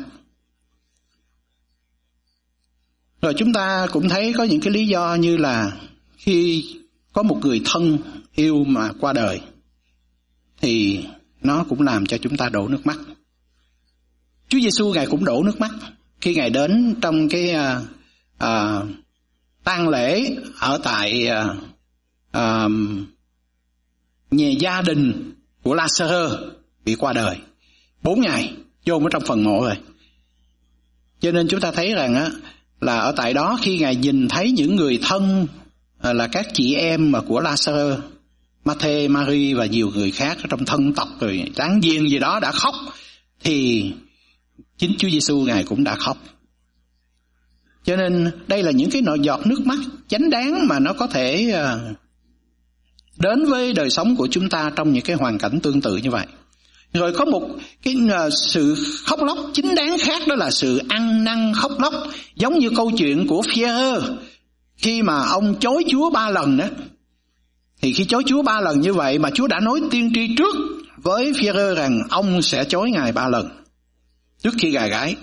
A: Rồi chúng ta cũng thấy có những cái lý do như là khi có một người thân yêu mà qua đời, thì nó cũng làm cho chúng ta đổ nước mắt. Chúa Giêsu Ngài cũng đổ nước mắt khi Ngài đến trong cái uh, uh, tang lễ ở tại uh, uh, nhà gia đình của Lazarơ bị qua đời. Bốn ngày chôn ở trong phần mộ rồi. Cho nên chúng ta thấy rằng á, là ở tại đó khi Ngài nhìn thấy những người thân uh, là các chị em mà của Lazarơ, Matthê, Mary và nhiều người khác trong thân tộc rồi láng giềng gì đó đã khóc, thì chính Chúa Giêsu Ngài cũng đã khóc. Cho nên đây là những cái nỗi giọt nước mắt chánh đáng mà nó có thể đến với đời sống của chúng ta trong những cái hoàn cảnh tương tự như vậy. Rồi có một cái sự khóc lóc chính đáng khác, đó là sự ăn năn khóc lóc, giống như câu chuyện của Phi-e-rơ khi mà ông chối Chúa ba lần đó. Thì khi chối Chúa ba lần như vậy mà Chúa đã nói tiên tri trước với Phi-e-rơ rằng ông sẽ chối Ngài ba lần trước khi gà gáy.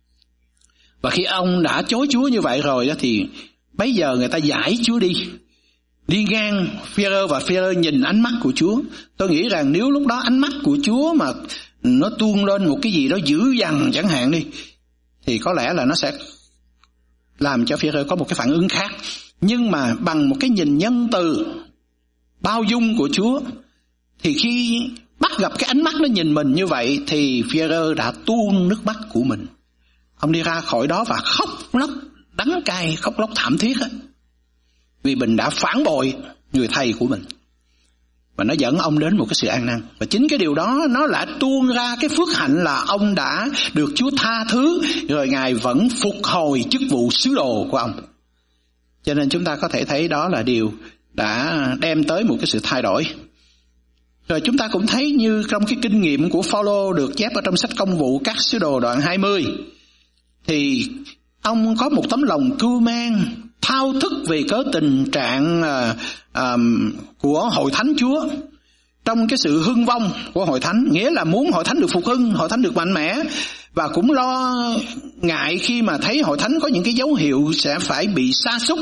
A: Và khi ông đã chối Chúa như vậy rồi đó, thì bây giờ người ta giải Chúa đi. Đi ngang Phi-e-rơ và Phi-e-rơ nhìn ánh mắt của Chúa. Tôi nghĩ rằng nếu lúc đó ánh mắt của Chúa mà nó tuôn lên một cái gì đó dữ dằn chẳng hạn đi, thì có lẽ là nó sẽ làm cho Phi-e-rơ có một cái phản ứng khác. Nhưng mà bằng một cái nhìn nhân từ, bao dung của Chúa, thì khi bắt gặp cái ánh mắt nó nhìn mình như vậy, thì Phi-e-rơ đã tuôn nước mắt của mình. Ông đi ra khỏi đó và khóc lóc đắng cay, khóc lóc thảm thiết á, vì mình đã phản bội người thầy của mình. Và nó dẫn ông đến một cái sự an năn. Và chính cái điều đó nó lại tuôn ra cái phước hạnh là ông đã được Chúa tha thứ, rồi Ngài vẫn phục hồi chức vụ sứ đồ của ông. Cho nên chúng ta có thể thấy đó là điều đã đem tới một cái sự thay đổi. Rồi chúng ta cũng thấy như trong cái kinh nghiệm của Phao-lô được chép ở trong sách Công vụ các sứ đồ đoạn hai mươi, thì ông có một tấm lòng cưu mang, thao thức về cớ tình trạng à, à, của hội thánh Chúa trong cái sự hưng vong của hội thánh, nghĩa là muốn hội thánh được phục hưng, hội thánh được mạnh mẽ, và cũng lo ngại khi mà thấy hội thánh có những cái dấu hiệu sẽ phải bị sa sút.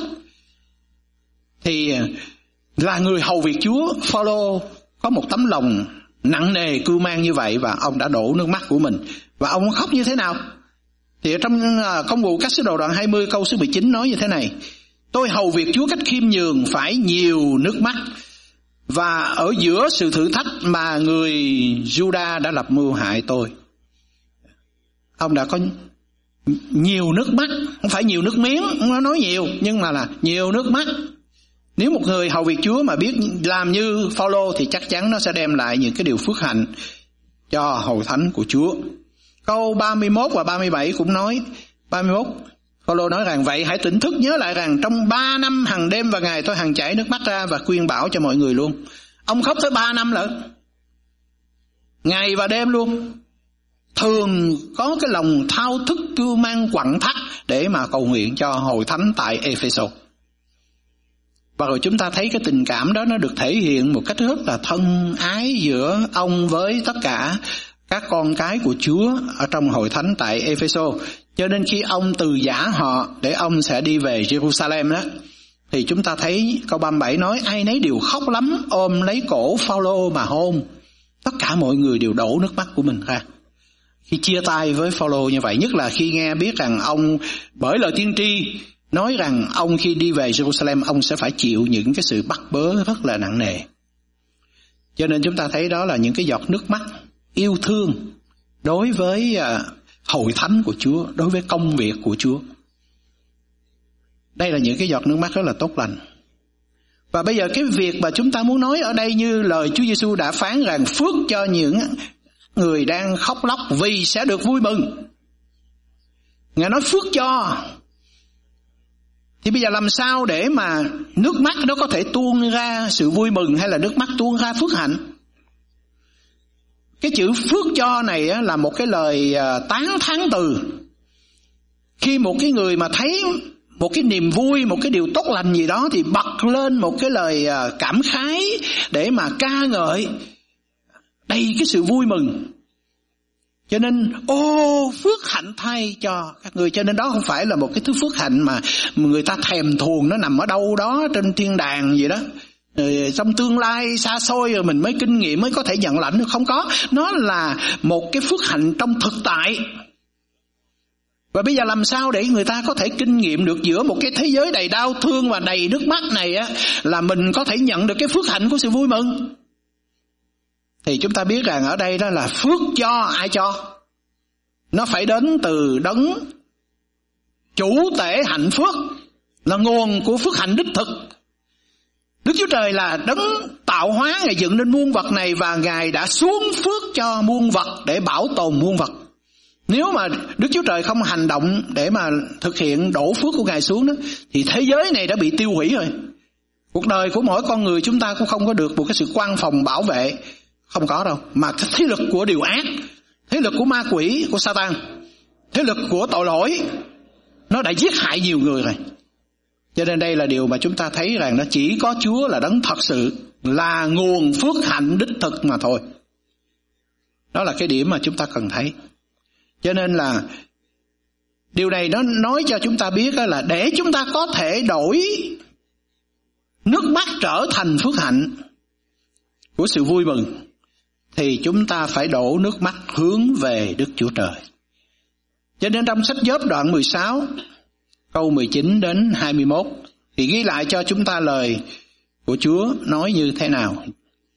A: Thì là người hầu việc Chúa, Phao-lô có một tấm lòng nặng nề cưu mang như vậy, và ông đã đổ nước mắt của mình. Và ông khóc như thế nào? Thì ở trong Công vụ các sứ đồ đoạn hai mươi câu số mười chín nói như thế này: tôi hầu việc Chúa cách khiêm nhường, phải nhiều nước mắt, và ở giữa sự thử thách mà người Juda đã lập mưu hại tôi. Ông đã có nhiều nước mắt, không phải nhiều nước miếng, không có nói nhiều, nhưng mà là nhiều nước mắt. Nếu một người hầu việc Chúa mà biết làm như Phao-lô thì chắc chắn nó sẽ đem lại những cái điều phước hạnh cho hội thánh của Chúa. Câu ba mươi mốt và ba mươi bảy cũng nói, ba mươi mốt Phao-lô nói rằng: vậy hãy tỉnh thức nhớ lại rằng trong ba năm hàng đêm và ngày tôi hằng chảy nước mắt ra và khuyên bảo cho mọi người luôn. Ông khóc tới ba năm lận, ngày và đêm luôn. Thường có cái lòng thao thức cưu mang quặn thắt để mà cầu nguyện cho hội thánh tại Ê-phê-sô. Và rồi chúng ta thấy cái tình cảm đó nó được thể hiện một cách rất là thân ái giữa ông với tất cả các con cái của Chúa ở trong hội thánh tại Ê-phê-sô. Cho nên khi ông từ giã họ để ông sẽ đi về Jerusalem đó, thì chúng ta thấy câu ba mươi bảy nói: ai nấy đều khóc lắm, ôm lấy cổ Phao-lô mà hôn. Tất cả mọi người đều đổ nước mắt của mình ra khi chia tay với Phao-lô như vậy, nhất là khi nghe biết rằng ông bởi lời tiên tri nói rằng ông khi đi về Jerusalem ông sẽ phải chịu những cái sự bắt bớ rất là nặng nề. Cho nên chúng ta thấy đó là những cái giọt nước mắt yêu thương đối với uh, hội thánh của Chúa, đối với công việc của Chúa. Đây là những cái giọt nước mắt rất là tốt lành. Và bây giờ cái việc mà chúng ta muốn nói ở đây, như lời Chúa Giêsu đã phán rằng phước cho những người đang khóc lóc vì sẽ được vui mừng. Ngài nói phước cho. Thì bây giờ làm sao để mà nước mắt đó có thể tuôn ra sự vui mừng, hay là nước mắt tuôn ra phước hạnh? Cái chữ phước cho này là một cái lời tán thán từ. Khi một cái người mà thấy một cái niềm vui, một cái điều tốt lành gì đó, thì bật lên một cái lời cảm khái để mà ca ngợi, đầy cái sự vui mừng. Cho nên ô phước hạnh thay cho các người. Cho nên đó không phải là một cái thứ phước hạnh mà người ta thèm thuồng, nó nằm ở đâu đó trên thiên đàng gì đó, rồi trong tương lai xa xôi rồi mình mới kinh nghiệm, mới có thể nhận lãnh. Không có, nó là một cái phước hạnh trong thực tại. Và bây giờ làm sao để người ta có thể kinh nghiệm được giữa một cái thế giới đầy đau thương và đầy nước mắt này á, là mình có thể nhận được cái phước hạnh của sự vui mừng? Thì chúng ta biết rằng ở đây đó là phước cho. Ai cho? Nó phải đến từ đấng chủ tể hạnh phước, là nguồn của phước hạnh đích thực. Đức Chúa Trời là đấng tạo hóa, Ngài dựng nên muôn vật này, và Ngài đã xuống phước cho muôn vật để bảo tồn muôn vật. Nếu mà Đức Chúa Trời không hành động để mà thực hiện đổ phước của Ngài xuống đó, thì thế giới này đã bị tiêu hủy rồi. Cuộc đời của mỗi con người chúng ta cũng không có được một cái sự quan phòng bảo vệ, không có đâu. Mà thế lực của điều ác, thế lực của ma quỷ, của Satan, thế lực của tội lỗi, nó đã giết hại nhiều người rồi. Cho nên đây là điều mà chúng ta thấy rằng nó chỉ có Chúa là đấng thật sự là nguồn phước hạnh đích thực mà thôi. Đó là cái điểm mà chúng ta cần thấy. Cho nên là điều này nó nói cho chúng ta biết là để chúng ta có thể đổi nước mắt trở thành phước hạnh của sự vui mừng, thì chúng ta phải đổ nước mắt hướng về Đức Chúa Trời. Cho nên trong sách Gióp đoạn mười sáu câu mười chín đến hai mươi mốt thì ghi lại cho chúng ta lời của Chúa nói như thế nào.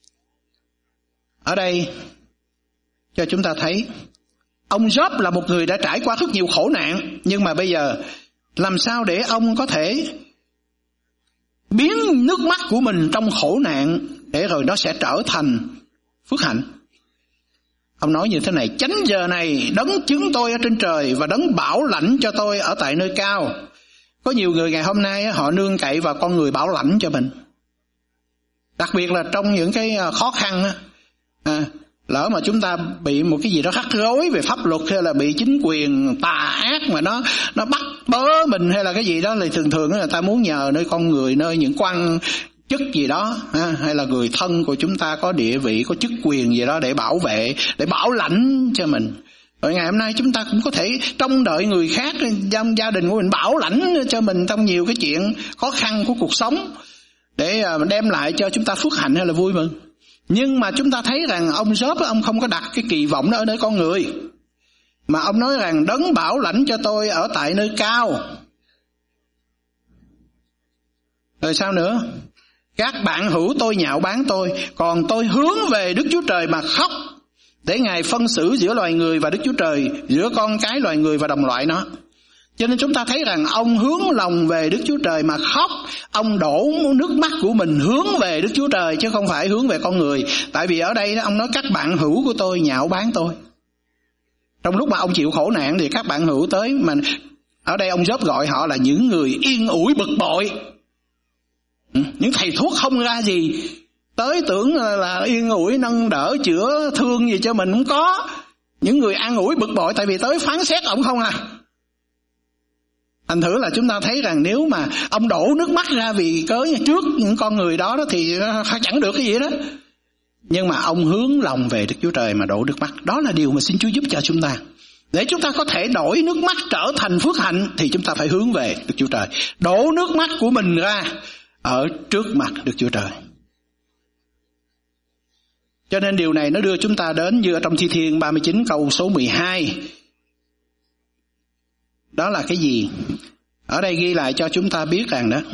A: Ở đây cho chúng ta thấy ông Gióp là một người đã trải qua rất nhiều khổ nạn, nhưng mà bây giờ làm sao để ông có thể biến nước mắt của mình trong khổ nạn để rồi nó sẽ trở thành phước hạnh. Ông nói như thế này: chánh giờ này đấng chứng tôi ở trên trời và đấng bảo lãnh cho tôi ở tại nơi cao. Có nhiều người ngày hôm nay họ nương cậy vào con người bảo lãnh cho mình, đặc biệt là trong những cái khó khăn. À, lỡ mà chúng ta bị một cái gì đó rắc rối về pháp luật, hay là bị chính quyền tà ác mà nó nó bắt bớ mình, hay là cái gì đó, thì thường thường người ta muốn nhờ nơi con người, nơi những quan chức gì đó, ha, hay là người thân của chúng ta có địa vị, có chức quyền gì đó để bảo vệ, để bảo lãnh cho mình. Rồi ngày hôm nay chúng ta cũng có thể trông đợi người khác trong gia đình của mình bảo lãnh cho mình trong nhiều cái chuyện khó khăn của cuộc sống, để đem lại cho chúng ta phước hạnh hay là vui mừng. Nhưng mà chúng ta thấy rằng ông Gióp, ông không có đặt cái kỳ vọng đó ở nơi con người, mà ông nói rằng đấng bảo lãnh cho tôi ở tại nơi cao. Rồi sao nữa? Các bạn hữu tôi nhạo báng tôi, còn tôi hướng về Đức Chúa Trời mà khóc, để Ngài phân xử giữa loài người và Đức Chúa Trời, giữa con cái loài người và đồng loại nó. Cho nên chúng ta thấy rằng ông hướng lòng về Đức Chúa Trời mà khóc. Ông đổ nước mắt của mình hướng về Đức Chúa Trời chứ không phải hướng về con người. Tại vì ở đây ông nói các bạn hữu của tôi nhạo báng tôi. Trong lúc mà ông chịu khổ nạn thì các bạn hữu tới, mà ở đây ông Gióp gọi họ là những người yên ủi bực bội, những thầy thuốc không ra gì, tới tưởng là yên ủi nâng đỡ chữa thương gì cho mình không có. Những người an ủi bực bội, tại vì tới phán xét ông không à. Thành thử là chúng ta thấy rằng nếu mà ông đổ nước mắt ra vì cớ trước những con người đó, đó thì chẳng được cái gì đó. Nhưng mà ông hướng lòng về Đức Chúa Trời mà đổ nước mắt. Đó là điều mà xin Chúa giúp cho chúng ta. Để chúng ta có thể đổi nước mắt trở thành phước hạnh thì chúng ta phải hướng về Đức Chúa Trời, đổ nước mắt của mình ra ở trước mặt Đức Chúa Trời. Cho nên điều này nó đưa chúng ta đến như ở trong Thi Thiên ba mươi chín câu số mười hai. Đó là cái gì? Ở đây ghi lại cho chúng ta biết rằng đó: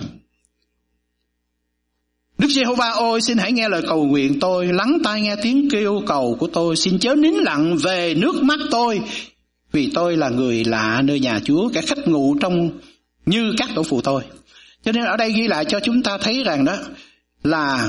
A: Đức Giê-hô-va ôi, xin hãy nghe lời cầu nguyện tôi, lắng tai nghe tiếng kêu cầu của tôi, xin chớ nín lặng về nước mắt tôi, vì tôi là người lạ nơi nhà Chúa, kẻ khách ngụ trong như các tổ phụ tôi. Cho nên ở đây ghi lại cho chúng ta thấy rằng đó là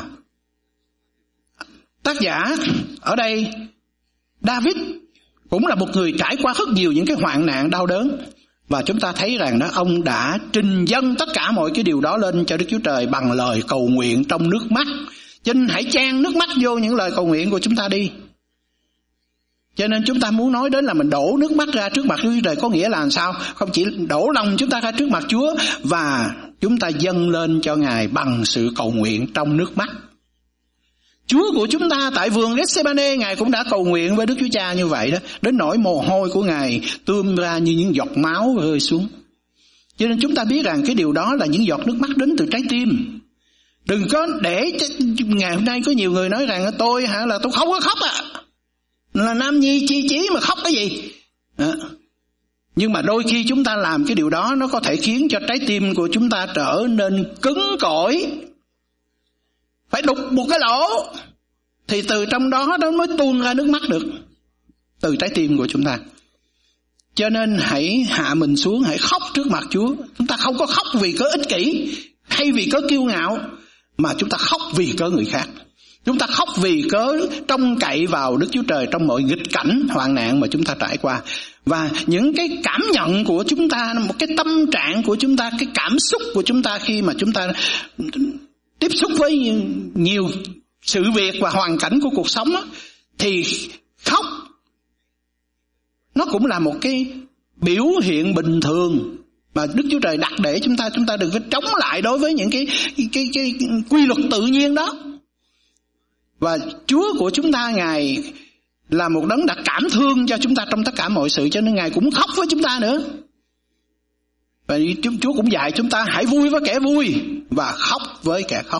A: tác giả ở đây David cũng là một người trải qua rất nhiều những cái hoạn nạn đau đớn. Và chúng ta thấy rằng đó, ông đã trình dâng tất cả mọi cái điều đó lên cho Đức Chúa Trời bằng lời cầu nguyện trong nước mắt. Cho nên hãy chan nước mắt vô những lời cầu nguyện của chúng ta đi. Cho nên chúng ta muốn nói đến là mình đổ nước mắt ra trước mặt Đức Chúa Trời, có nghĩa là làm sao? Không chỉ đổ lòng chúng ta ra trước mặt Chúa, và chúng ta dâng lên cho Ngài bằng sự cầu nguyện trong nước mắt. Chúa của chúng ta tại vườn Gethsemane, Ngài cũng đã cầu nguyện với Đức Chúa Cha như vậy đó, đến nỗi mồ hôi của Ngài tươm ra như những giọt máu rơi xuống. Cho nên chúng ta biết rằng cái điều đó là những giọt nước mắt đến từ trái tim. Đừng có để ngày hôm nay có nhiều người nói rằng tôi hả là tôi không có khóc à, là nam nhi chi chí mà khóc cái gì à. Nhưng mà đôi khi chúng ta làm cái điều đó, nó có thể khiến cho trái tim của chúng ta trở nên cứng cỏi, phải đục một cái lỗ thì từ trong đó nó mới tuôn ra nước mắt được, từ trái tim của chúng ta. Cho nên hãy hạ mình xuống, hãy khóc trước mặt Chúa. Chúng ta không có khóc vì cớ ích kỷ hay vì cớ kiêu ngạo, mà chúng ta khóc vì cớ người khác. Chúng ta khóc vì cớ trông cậy vào Đức Chúa Trời trong mọi nghịch cảnh hoạn nạn mà chúng ta trải qua. Và những cái cảm nhận của chúng ta, một cái tâm trạng của chúng ta, cái cảm xúc của chúng ta khi mà chúng ta tiếp xúc với nhiều sự việc và hoàn cảnh của cuộc sống đó, thì khóc nó cũng là một cái biểu hiện bình thường mà Đức Chúa Trời đặt để chúng ta chúng ta đừng có chống lại đối với những cái cái cái, cái quy luật tự nhiên đó. Và Chúa của chúng ta Ngài là một đấng đã cảm thương cho chúng ta trong tất cả mọi sự, cho nên Ngài cũng khóc với chúng ta nữa. Và Chúa cũng dạy chúng ta hãy vui với kẻ vui và khóc với kẻ khóc.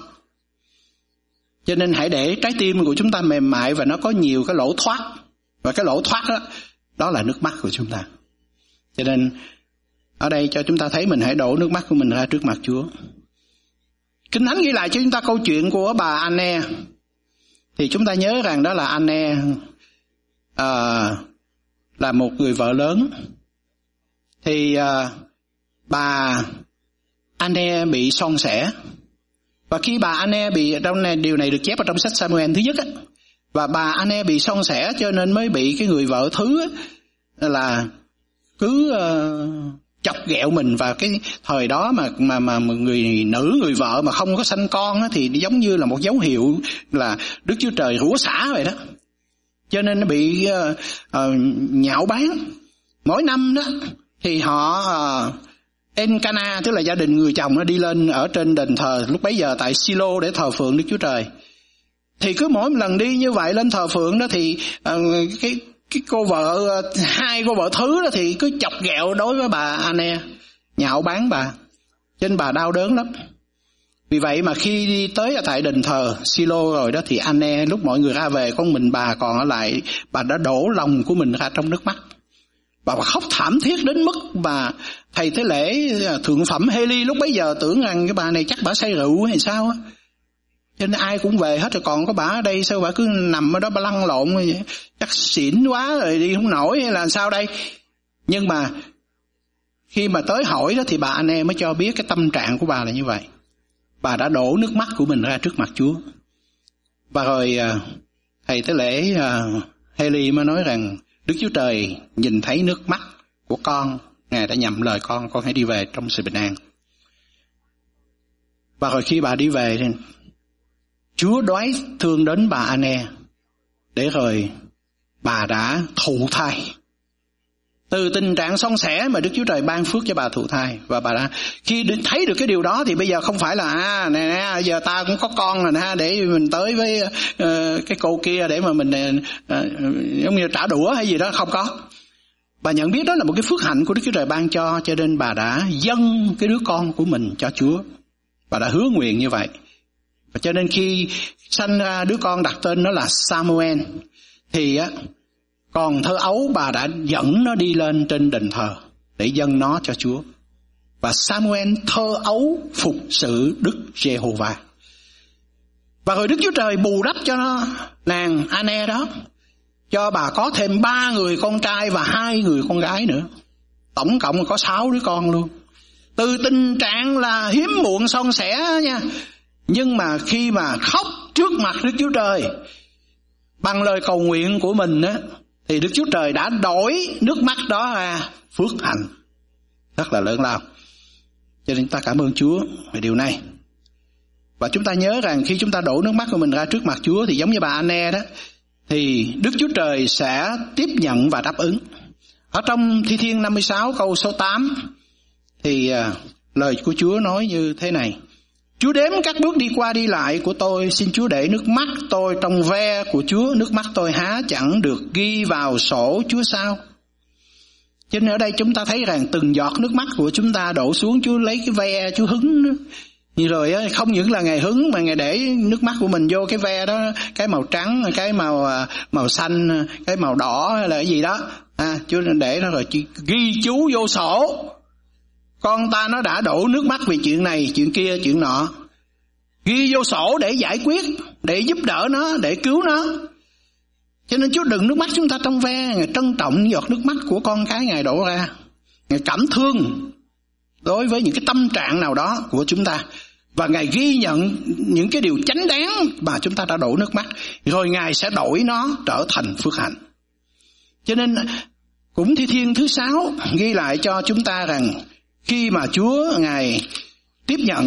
A: Cho nên hãy để trái tim của chúng ta mềm mại và nó có nhiều cái lỗ thoát. Và cái lỗ thoát đó, đó là nước mắt của chúng ta. Cho nên ở đây cho chúng ta thấy mình hãy đổ nước mắt của mình ra trước mặt Chúa. Kinh Thánh ghi lại cho chúng ta câu chuyện của bà Anne. Thì chúng ta nhớ rằng đó là Anne à, là một người vợ lớn. Thì à, bà Anne bị son sẻ. Và khi bà Anne bị, trong này, điều này được chép ở trong sách Samuel thứ nhất á, và bà Anne bị son sẻ cho nên mới bị cái người vợ thứ á, là cứ uh, chọc ghẹo mình. Và cái thời đó mà mà mà người nữ, người vợ mà không có sanh con á, thì giống như là một dấu hiệu là Đức Chúa Trời rủa xả vậy đó. Cho nên nó bị uh, uh, nhạo báng. Mỗi năm đó thì họ uh, Encana, tức là gia đình người chồng, nó đi lên ở trên đền thờ lúc bấy giờ tại Silo để thờ phượng Đức Chúa Trời. Thì cứ mỗi một lần đi như vậy lên thờ phượng đó thì uh, cái cái cô vợ, hai cô vợ thứ đó thì cứ chọc ghẹo đối với bà Anne, nhạo báng bà, cho nên bà đau đớn lắm. Vì vậy mà khi đi tới ở tại đền thờ Silo rồi đó thì Anne, lúc mọi người ra về con mình bà còn ở lại, bà đã đổ lòng của mình ra trong nước mắt. Bà khóc thảm thiết đến mức mà thầy tế lễ thượng phẩm Heli lúc bấy giờ tưởng rằng cái bà này chắc bà say rượu hay sao á. Cho nên ai cũng về hết rồi, còn có bà ở đây sao bà cứ nằm ở đó bà lăn lộn vậy? Chắc xỉn quá rồi đi không nổi hay là sao đây. Nhưng mà khi mà tới hỏi đó thì bà anh em mới cho biết cái tâm trạng của bà là như vậy. Bà đã đổ nước mắt của mình ra trước mặt Chúa. Và rồi thầy tế lễ Heli mới nói rằng Đức Chúa Trời nhìn thấy nước mắt của con, Ngài đã nhậm lời con, con hãy đi về trong sự bình an. Và rồi khi bà đi về thì Chúa đoái thương đến bà Anne, để rồi bà đã thụ thai. Từ tình trạng son sẻ mà Đức Chúa Trời ban phước cho bà thụ thai. Và bà đã, khi thấy được cái điều đó thì bây giờ không phải là à, nè, nè giờ ta cũng có con rồi nè, để mình tới với uh, cái cô kia để mà mình uh, giống như trả đũa hay gì đó, không có. Bà nhận biết đó là một cái phước hạnh của Đức Chúa Trời ban cho, cho nên bà đã dâng cái đứa con của mình cho Chúa. Bà đã hứa nguyện như vậy. Và cho nên khi sanh ra đứa con đặt tên nó là Samuel, thì á, còn thơ ấu bà đã dẫn nó đi lên trên đền thờ để dâng nó cho Chúa. Và Samuel thơ ấu phục sự Đức Giê-hô-va. Và rồi Đức Chúa Trời bù đắp cho nó, nàng Anne đó, cho bà có thêm ba người con trai và hai người con gái nữa. Tổng cộng có sáu đứa con luôn. Từ tình trạng là hiếm muộn son sẻ nha, nhưng mà khi mà khóc trước mặt Đức Chúa Trời bằng lời cầu nguyện của mình á, thì Đức Chúa Trời đã đổi nước mắt đó ra phước hạnh rất là lớn lao. Cho nên ta cảm ơn Chúa về điều này. Và chúng ta nhớ rằng khi chúng ta đổ nước mắt của mình ra trước mặt Chúa thì giống như bà Anne đó, thì Đức Chúa Trời sẽ tiếp nhận và đáp ứng. Ở trong Thi Thiên năm mươi sáu câu số tám thì uh, lời của Chúa nói như thế này: Chúa đếm các bước đi qua đi lại của tôi, xin Chúa để nước mắt tôi trong ve của Chúa, nước mắt tôi há chẳng được ghi vào sổ Chúa sao? Cho nên ở đây chúng ta thấy rằng từng giọt nước mắt của chúng ta đổ xuống, Chúa lấy cái ve Chúa hứng nữa. Như rồi á, không những là Ngài hứng mà Ngài để nước mắt của mình vô cái ve đó, cái màu trắng, cái màu màu xanh, cái màu đỏ hay là cái gì đó, à, Chúa để nó rồi ghi chú vô sổ. Con ta nó đã đổ nước mắt vì chuyện này, chuyện kia, chuyện nọ. Ghi vô sổ để giải quyết, để giúp đỡ nó, để cứu nó. Cho nên Chúa đừng nước mắt chúng ta trong ve. Ngài trân trọng giọt nước mắt của con cái Ngài đổ ra. Ngài cảm thương đối với những cái tâm trạng nào đó của chúng ta. Và Ngài ghi nhận những cái điều chánh đáng mà chúng ta đã đổ nước mắt. Rồi Ngài sẽ đổi nó trở thành phước hạnh. Cho nên cũng Thi Thiên thứ sáu ghi lại cho chúng ta rằng khi mà Chúa Ngài tiếp nhận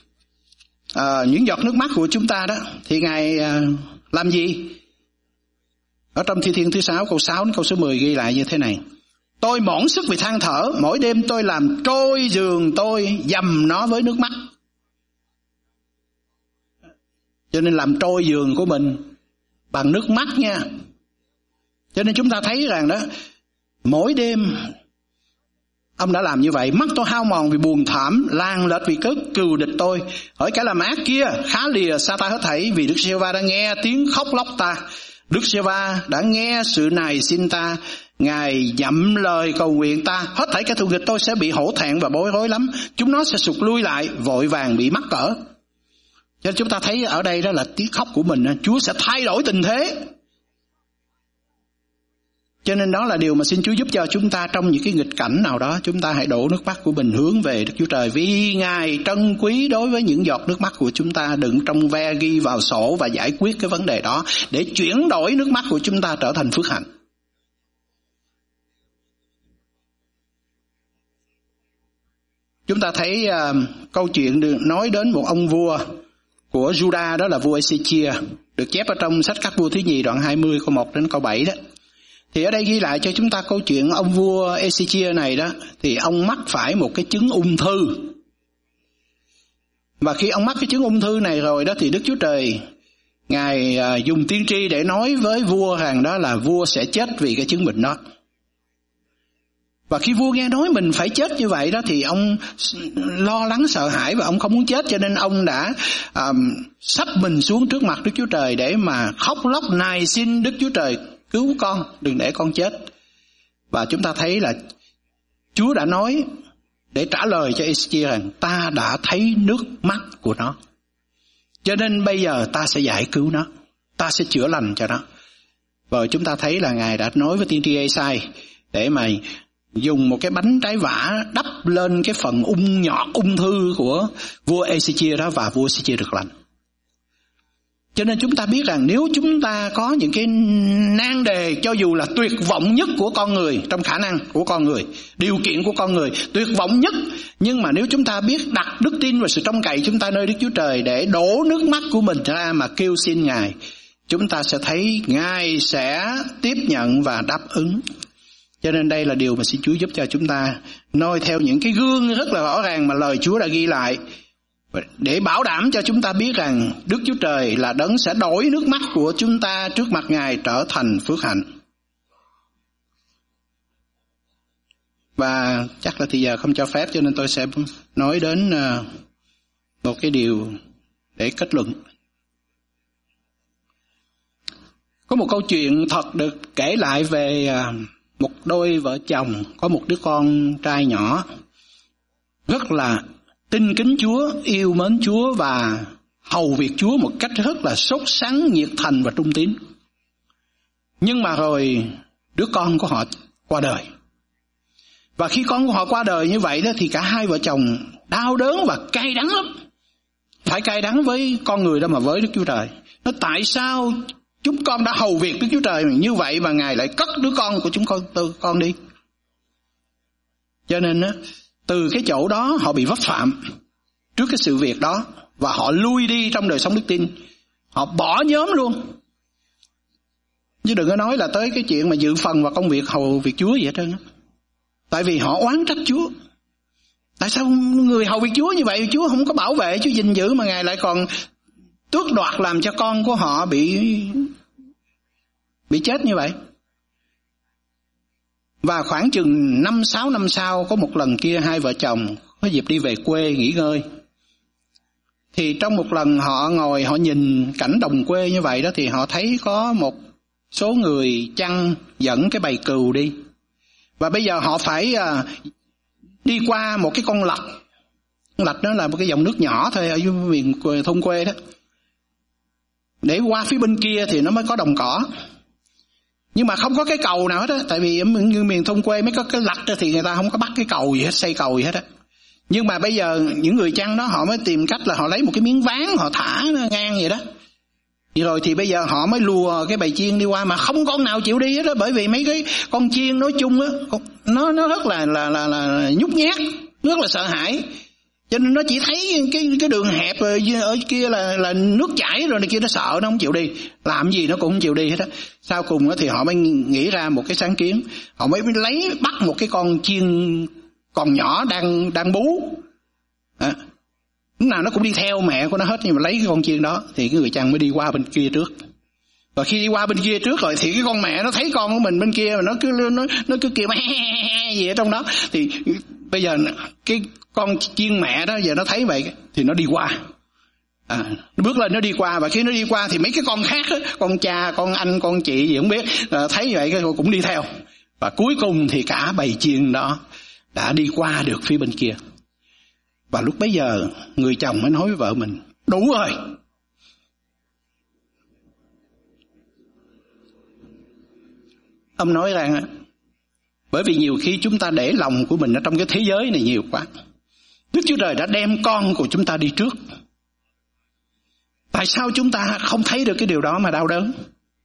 A: à, những giọt nước mắt của chúng ta đó, thì Ngài à, làm gì? Ở trong Thi Thiên thứ sáu câu sáu đến câu số mười ghi lại như thế này: Tôi mỏi sức vì than thở, mỗi đêm tôi làm trôi giường tôi, dầm nó với nước mắt. Cho nên làm trôi giường của mình bằng nước mắt nha. Cho nên chúng ta thấy rằng đó, mỗi đêm ông đã làm như vậy. Mắt tôi hao mòn vì buồn thảm, làng lệch vì cớ cừu địch tôi. Hỡi kẻ làm ác kia, khá lìa xa ta hết thảy, vì Đức Giê-hô-va đã nghe tiếng khóc lóc ta. Đức Giê-hô-va đã nghe sự nài xin ta, Ngài dặm lời cầu nguyện ta. Hết thảy kẻ thù nghịch tôi sẽ bị hổ thẹn và bối rối lắm. Chúng nó sẽ sụt lui lại, vội vàng bị mắc cỡ. Cho nên chúng ta thấy ở đây đó là tiếng khóc của mình. Chúa sẽ thay đổi tình thế. Cho nên đó là điều mà xin Chúa giúp cho chúng ta trong những cái nghịch cảnh nào đó, chúng ta hãy đổ nước mắt của mình hướng về Đức Chúa Trời. Vì Ngài trân quý đối với những giọt nước mắt của chúng ta, đừng trong ve ghi vào sổ và giải quyết cái vấn đề đó, để chuyển đổi nước mắt của chúng ta trở thành phước hạnh. Chúng ta thấy uh, câu chuyện được nói đến một ông vua của Juda, đó là vua Ê-xê-chia, được chép ở trong sách Các Vua Thứ Nhì đoạn hai mươi câu một đến câu bảy đó. Thì ở đây ghi lại cho chúng ta câu chuyện ông vua Ê-xê-chia này đó, thì ông mắc phải một cái chứng ung thư. Và khi ông mắc cái chứng ung thư này rồi đó, thì Đức Chúa Trời Ngài uh, dùng tiên tri để nói với vua rằng đó là vua sẽ chết vì cái chứng bệnh đó. Và khi vua nghe nói mình phải chết như vậy đó, thì ông lo lắng sợ hãi và ông không muốn chết, cho nên ông đã um, sắp mình xuống trước mặt Đức Chúa Trời để mà khóc lóc nài xin Đức Chúa Trời cứu con, đừng để con chết. Và chúng ta thấy là Chúa đã nói để trả lời cho Ê-xê-chia rằng ta đã thấy nước mắt của nó, cho nên bây giờ ta sẽ giải cứu nó, ta sẽ chữa lành cho nó. Và chúng ta thấy là Ngài đã nói với tiên tri Ê-sai để mà dùng một cái bánh trái vả đắp lên cái phần ung nhọt ung thư của vua Ê-xê-chia đó, và vua Ê-xê-chia được lành. Cho nên chúng ta biết rằng nếu chúng ta có những cái nan đề, cho dù là tuyệt vọng nhất của con người, trong khả năng của con người, điều kiện của con người, tuyệt vọng nhất, nhưng mà nếu chúng ta biết đặt đức tin và sự trông cậy chúng ta nơi Đức Chúa Trời để đổ nước mắt của mình ra mà kêu xin Ngài, chúng ta sẽ thấy Ngài sẽ tiếp nhận và đáp ứng. Cho nên đây là điều mà xin Chúa giúp cho chúng ta noi theo những cái gương rất là rõ ràng mà lời Chúa đã ghi lại, để bảo đảm cho chúng ta biết rằng Đức Chúa Trời là đấng sẽ đổi nước mắt của chúng ta trước mặt Ngài trở thành phước hạnh. Và chắc là thì giờ không cho phép, cho nên tôi sẽ nói đến một cái điều để kết luận. Có một câu chuyện thật được kể lại về một đôi vợ chồng có một đứa con trai nhỏ, rất là tin kính Chúa, yêu mến Chúa và hầu việc Chúa một cách rất là sốt sắng, nhiệt thành và trung tín. Nhưng mà rồi đứa con của họ qua đời. Và khi con của họ qua đời như vậy đó, thì cả hai vợ chồng đau đớn và cay đắng lắm. Phải cay đắng với con người đó mà với Đức Chúa Trời. Nó tại sao chúng con đã hầu việc Đức Chúa Trời như vậy mà Ngài lại cất đứa con của chúng con, từ con đi. Cho nên á, từ cái chỗ đó họ bị vấp phạm trước cái sự việc đó, và họ lui đi trong đời sống đức tin. Họ bỏ nhóm luôn. Chứ đừng có nói là tới cái chuyện mà dự phần vào công việc hầu việc Chúa gì hết trơn á. Tại vì họ oán trách Chúa. Tại sao người hầu việc Chúa như vậy, Chúa không có bảo vệ, Chúa gìn giữ, mà Ngài lại còn tước đoạt làm cho con của họ bị bị chết như vậy. Và khoảng chừng năm sáu năm sau, có một lần kia hai vợ chồng có dịp đi về quê nghỉ ngơi. Thì trong một lần họ ngồi họ nhìn cảnh đồng quê như vậy đó, thì họ thấy có một số người chăn dẫn cái bầy cừu đi. Và bây giờ họ phải uh, đi qua một cái con lạch. Con lạch đó là một cái dòng nước nhỏ thôi ở dưới miền thôn quê đó. Để qua phía bên kia thì nó mới có đồng cỏ. Nhưng mà không có cái cầu nào hết á. Tại vì như miền thôn quê mới có cái lạch đó, thì người ta không có bắt cái cầu gì hết, xây cầu gì hết á. Nhưng mà bây giờ những người chăn đó họ mới tìm cách là họ lấy một cái miếng ván, họ thả ngang vậy đó. Vậy rồi thì bây giờ họ mới lùa cái bầy chiên đi qua, mà không con nào chịu đi hết đó. Bởi vì mấy cái con chiên nói chung á, nó nó rất là là là, là nhút nhát, rất là sợ hãi. Cho nên nó chỉ thấy cái cái đường hẹp ở kia là là nước chảy rồi này kia, nó sợ, nó không chịu đi. Làm gì nó cũng không chịu đi hết á. Sau cùng thì họ mới nghĩ ra một cái sáng kiến. Họ mới lấy bắt một cái con chiên còn nhỏ đang đang bú. À, lúc nào nó cũng đi theo mẹ của nó hết, nhưng mà lấy cái con chiên đó thì cái người chăn mới đi qua bên kia trước. Và khi đi qua bên kia trước rồi thì cái con mẹ nó thấy con của mình bên kia mà nó cứ nó nó cứ kêu gì ở trong đó, thì bây giờ cái con chiên mẹ đó giờ nó thấy vậy thì nó đi qua. À, nó bước lên nó đi qua, và khi nó đi qua thì mấy cái con khác đó, con cha, con anh, con chị gì không biết, à, thấy vậy cái cũng đi theo. Và cuối cùng thì cả bầy chiên đó đã đi qua được phía bên kia. Và lúc bấy giờ người chồng mới nói với vợ mình: đủ rồi. Ông nói rằng bởi vì nhiều khi chúng ta để lòng của mình ở trong cái thế giới này nhiều quá. Đức Chúa Trời đã đem con của chúng ta đi trước. Tại sao chúng ta không thấy được cái điều đó mà đau đớn?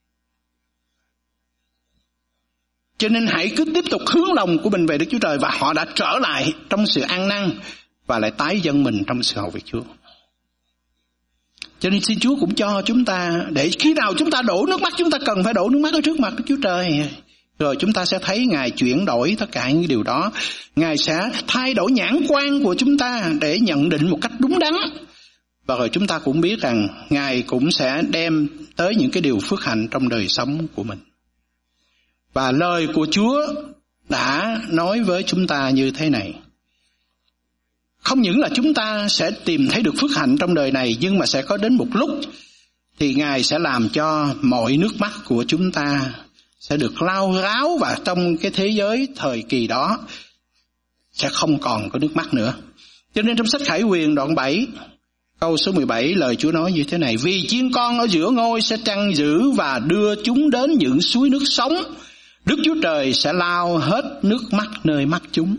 A: Cho nên hãy cứ tiếp tục hướng lòng của mình về Đức Chúa Trời, và họ đã trở lại trong sự ăn năn và lại tái dâng mình trong sự hầu việc Chúa. Cho nên xin Chúa cũng cho chúng ta, để khi nào chúng ta đổ nước mắt, chúng ta cần phải đổ nước mắt ở trước mặt Đức Chúa Trời. Rồi chúng ta sẽ thấy Ngài chuyển đổi tất cả những điều đó. Ngài sẽ thay đổi nhãn quan của chúng ta để nhận định một cách đúng đắn. Và rồi chúng ta cũng biết rằng Ngài cũng sẽ đem tới những cái điều phước hạnh trong đời sống của mình. Và lời của Chúa đã nói với chúng ta như thế này: không những là chúng ta sẽ tìm thấy được phước hạnh trong đời này, nhưng mà sẽ có đến một lúc thì Ngài sẽ làm cho mọi nước mắt của chúng ta sẽ được lau ráo, và trong cái thế giới thời kỳ đó sẽ không còn có nước mắt nữa. Cho nên trong sách Khải Huyền đoạn bảy câu số mười bảy, lời Chúa nói như thế này: vì chiên con ở giữa ngôi sẽ chăn giữ và đưa chúng đến những suối nước sống. Đức Chúa Trời sẽ lau hết nước mắt nơi mắt chúng.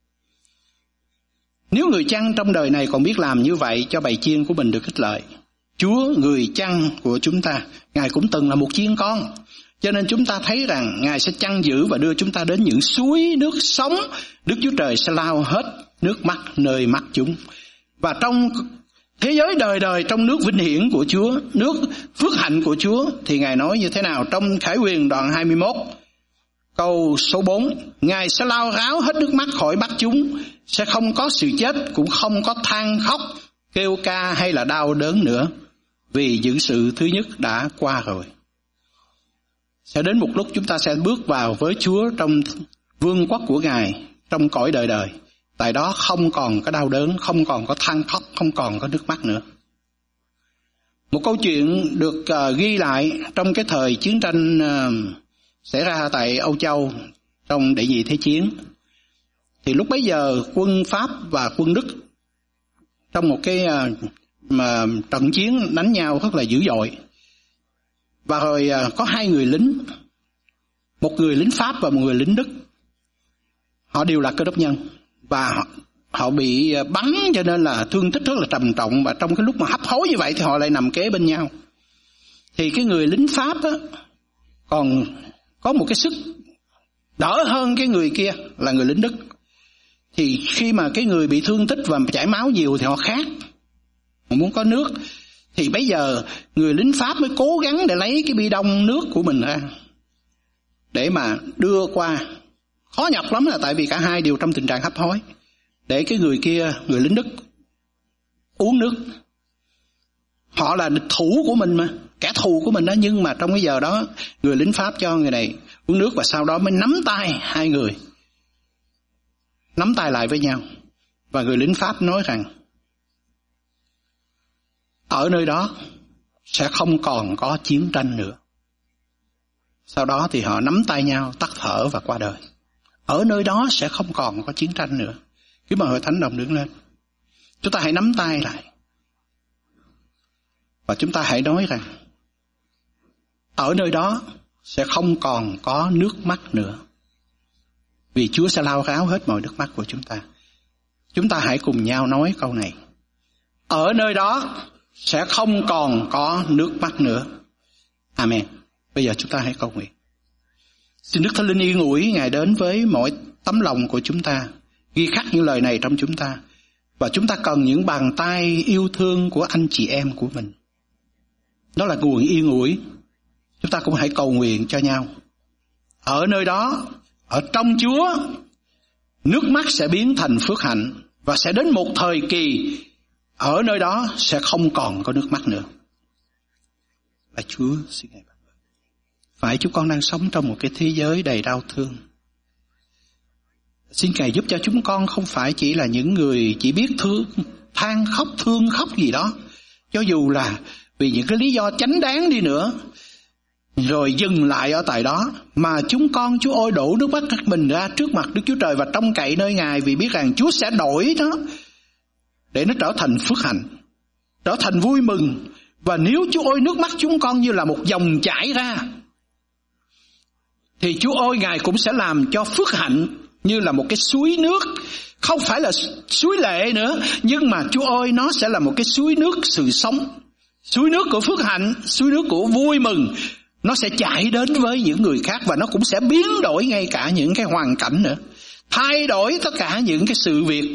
A: Nếu người chăn trong đời này còn biết làm như vậy cho bầy chiên của mình được ích lợi, Chúa người chăn của chúng ta, Ngài cũng từng là một chiên con. Cho nên chúng ta thấy rằng Ngài sẽ chăn giữ và đưa chúng ta đến những suối nước sống. Đức Chúa Trời sẽ lau hết nước mắt nơi mắt chúng. Và trong thế giới đời đời, trong nước vinh hiển của Chúa, nước phước hạnh của Chúa, thì Ngài nói như thế nào? Trong Khải Huyền đoạn hai mươi mốt câu số bốn: Ngài sẽ lau ráo hết nước mắt khỏi mắt chúng, sẽ không có sự chết, cũng không có than khóc, kêu ca hay là đau đớn nữa, vì những sự thứ nhất đã qua rồi. Sẽ đến một lúc chúng ta sẽ bước vào với Chúa trong vương quốc của Ngài, trong cõi đời đời. Tại đó không còn có đau đớn, không còn có than khóc, không còn có nước mắt nữa. Một câu chuyện được uh, ghi lại trong cái thời chiến tranh uh, xảy ra tại Âu Châu trong đệ nhị thế chiến. Thì lúc bấy giờ quân Pháp và quân Đức trong một cái uh, mà trận chiến đánh nhau rất là dữ dội. Và rồi uh, có hai người lính, một người lính Pháp và một người lính Đức. Họ đều là cơ đốc nhân. Và họ, họ bị bắn cho nên là thương tích rất là trầm trọng. Và trong cái lúc mà hấp hối như vậy thì họ lại nằm kế bên nhau. Thì cái người lính Pháp á, còn có một cái sức đỡ hơn cái người kia là người lính Đức. Thì khi mà cái người bị thương tích và chảy máu nhiều thì họ khát, họ muốn có nước. Thì bây giờ người lính Pháp mới cố gắng để lấy cái bi đông nước của mình ra để mà đưa qua. Khó nhọc lắm là tại vì cả hai đều trong tình trạng hấp hối, để cái người kia, người lính Đức, uống nước. Họ là địch thủ của mình mà, kẻ thù của mình đó. Nhưng mà trong cái giờ đó người lính Pháp cho người này uống nước, và sau đó mới nắm tay hai người, nắm tay lại với nhau. Và người lính Pháp nói rằng ở nơi đó sẽ không còn có chiến tranh nữa. Sau đó thì họ nắm tay nhau, tắt thở và qua đời. Ở nơi đó sẽ không còn có chiến tranh nữa. Kính mời hội thánh đồng đứng lên. Chúng ta hãy nắm tay lại. Và chúng ta hãy nói rằng ở nơi đó sẽ không còn có nước mắt nữa. Vì Chúa sẽ lau ráo hết mọi nước mắt của chúng ta. Chúng ta hãy cùng nhau nói câu này: ở nơi đó sẽ không còn có nước mắt nữa. Amen. Bây giờ chúng ta hãy cầu nguyện. Xin Đức Thánh Linh yên ủi Ngài đến với mỗi tấm lòng của chúng ta, ghi khắc những lời này trong chúng ta. Và chúng ta cần những bàn tay yêu thương của anh chị em của mình. Đó là nguồn yên ủi. Chúng ta cũng hãy cầu nguyện cho nhau. Ở nơi đó, ở trong Chúa, nước mắt sẽ biến thành phước hạnh. Và sẽ đến một thời kỳ ở nơi đó sẽ không còn có nước mắt nữa. Là Chúa xin Ngài ban ơn. phải chúng con đang sống trong một cái thế giới đầy đau thương. Xin Ngài giúp cho chúng con không phải chỉ là những người chỉ biết thương, than khóc, thương khóc gì đó, cho dù là vì những cái lý do chánh đáng đi nữa, rồi dừng lại ở tại đó, mà chúng con, Chúa ơi, đổ nước mắt mình ra trước mặt Đức Chúa Trời và trông cậy nơi Ngài, vì biết rằng Chúa sẽ đổi nó để nó trở thành phước hạnh, trở thành vui mừng. Và nếu Chúa ơi, nước mắt chúng con như là một dòng chảy ra, thì Chúa ơi, Ngài cũng sẽ làm cho phước hạnh như là một cái suối nước, không phải là suối lệ nữa, nhưng mà Chúa ơi, nó sẽ là một cái suối nước sự sống, suối nước của phước hạnh, suối nước của vui mừng. Nó sẽ chảy đến với những người khác, và nó cũng sẽ biến đổi ngay cả những cái hoàn cảnh nữa, thay đổi tất cả những cái sự việc.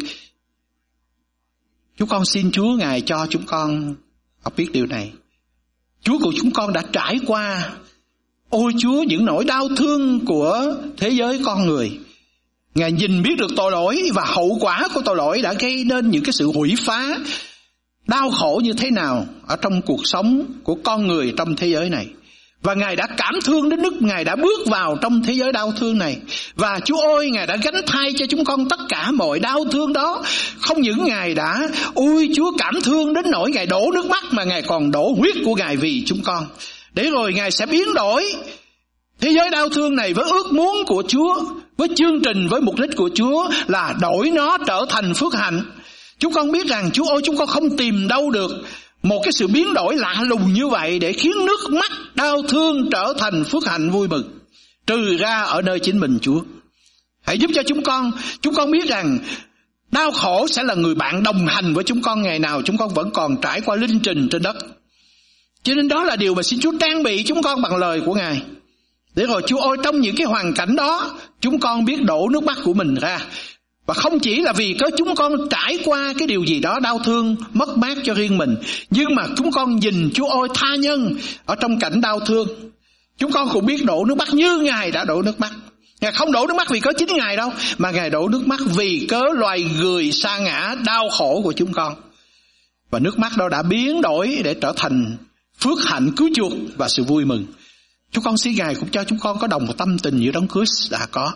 A: Chúng con xin Chúa Ngài cho chúng con học biết điều này. Chúa của chúng con đã trải qua, ôi Chúa, những nỗi đau thương của thế giới con người. Ngài nhìn biết được tội lỗi và hậu quả của tội lỗi đã gây nên những cái sự hủy phá, đau khổ như thế nào ở trong cuộc sống của con người trong thế giới này. Và Ngài đã cảm thương đến mức Ngài đã bước vào trong thế giới đau thương này. Và Chúa ơi, Ngài đã gánh thay cho chúng con tất cả mọi đau thương đó. Không những Ngài đã, ôi Chúa, cảm thương đến nỗi Ngài đổ nước mắt, mà Ngài còn đổ huyết của Ngài vì chúng con. Để rồi Ngài sẽ biến đổi thế giới đau thương này với ước muốn của Chúa, với chương trình, với mục đích của Chúa là đổi nó trở thành phước hạnh. Chúng con biết rằng Chúa ơi, chúng con không tìm đâu được một cái sự biến đổi lạ lùng như vậy để khiến nước mắt đau thương trở thành phước hạnh vui mừng, trừ ra ở nơi chính mình Chúa. Hãy giúp cho chúng con. Chúng con biết rằng đau khổ sẽ là người bạn đồng hành với chúng con ngày nào chúng con vẫn còn trải qua linh trình trên đất. Cho nên đó là điều mà xin Chúa trang bị chúng con bằng lời của Ngài. Để rồi Chúa ơi, trong những cái hoàn cảnh đó, chúng con biết đổ nước mắt của mình ra. Và không chỉ là vì có chúng con trải qua cái điều gì đó đau thương, mất mát cho riêng mình, nhưng mà chúng con nhìn Chúa ơi tha nhân ở trong cảnh đau thương. Chúng con cũng biết đổ nước mắt như Ngài đã đổ nước mắt. Ngài không đổ nước mắt vì có chính Ngài đâu, mà Ngài đổ nước mắt vì cớ loài người sa ngã đau khổ của chúng con. Và nước mắt đó đã biến đổi để trở thành phước hạnh cứu chuộc và sự vui mừng. Chúng con xin Ngài cũng cho chúng con có đồng một tâm tình như Đấng Christ đã có.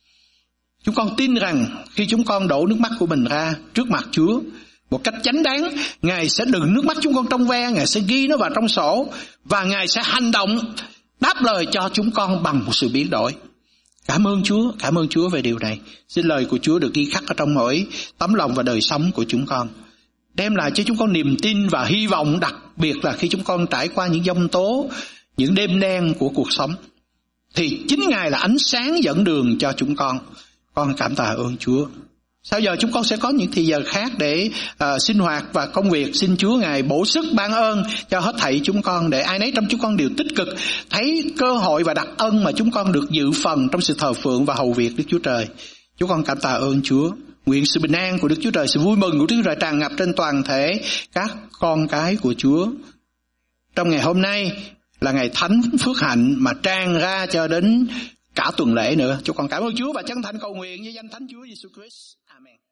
A: Chúng con tin rằng khi chúng con đổ nước mắt của mình ra trước mặt Chúa một cách chánh đáng, Ngài sẽ đựng nước mắt chúng con trong ve, Ngài sẽ ghi nó vào trong sổ, và Ngài sẽ hành động đáp lời cho chúng con bằng một sự biến đổi. Cảm ơn Chúa, cảm ơn Chúa về điều này. Xin lời của Chúa được ghi khắc ở trong mỗi tấm lòng và đời sống của chúng con, đem lại cho chúng con niềm tin và hy vọng, đặc biệt là khi chúng con trải qua những giông tố, những đêm đen của cuộc sống, thì chính Ngài là ánh sáng dẫn đường cho chúng con. Con cảm tạ ơn Chúa. Sau giờ chúng con sẽ có những thời giờ khác để uh, sinh hoạt và công việc. Xin Chúa Ngài bổ sức ban ơn cho hết thảy chúng con, để ai nấy trong chúng con đều tích cực thấy cơ hội và đặc ân mà chúng con được dự phần trong sự thờ phượng và hầu việc Đức Chúa Trời. Chúng con cảm tạ ơn Chúa. Nguyện sự bình an của Đức Chúa Trời, sự vui mừng của Đức Chúa Trời tràn ngập trên toàn thể các con cái của Chúa trong ngày hôm nay, là ngày thánh phước hạnh mà tràn ra cho đến cả tuần lễ nữa. Chúng con cảm ơn Chúa và chân thành cầu nguyện với danh Thánh Chúa Giêsu Christ. Amen.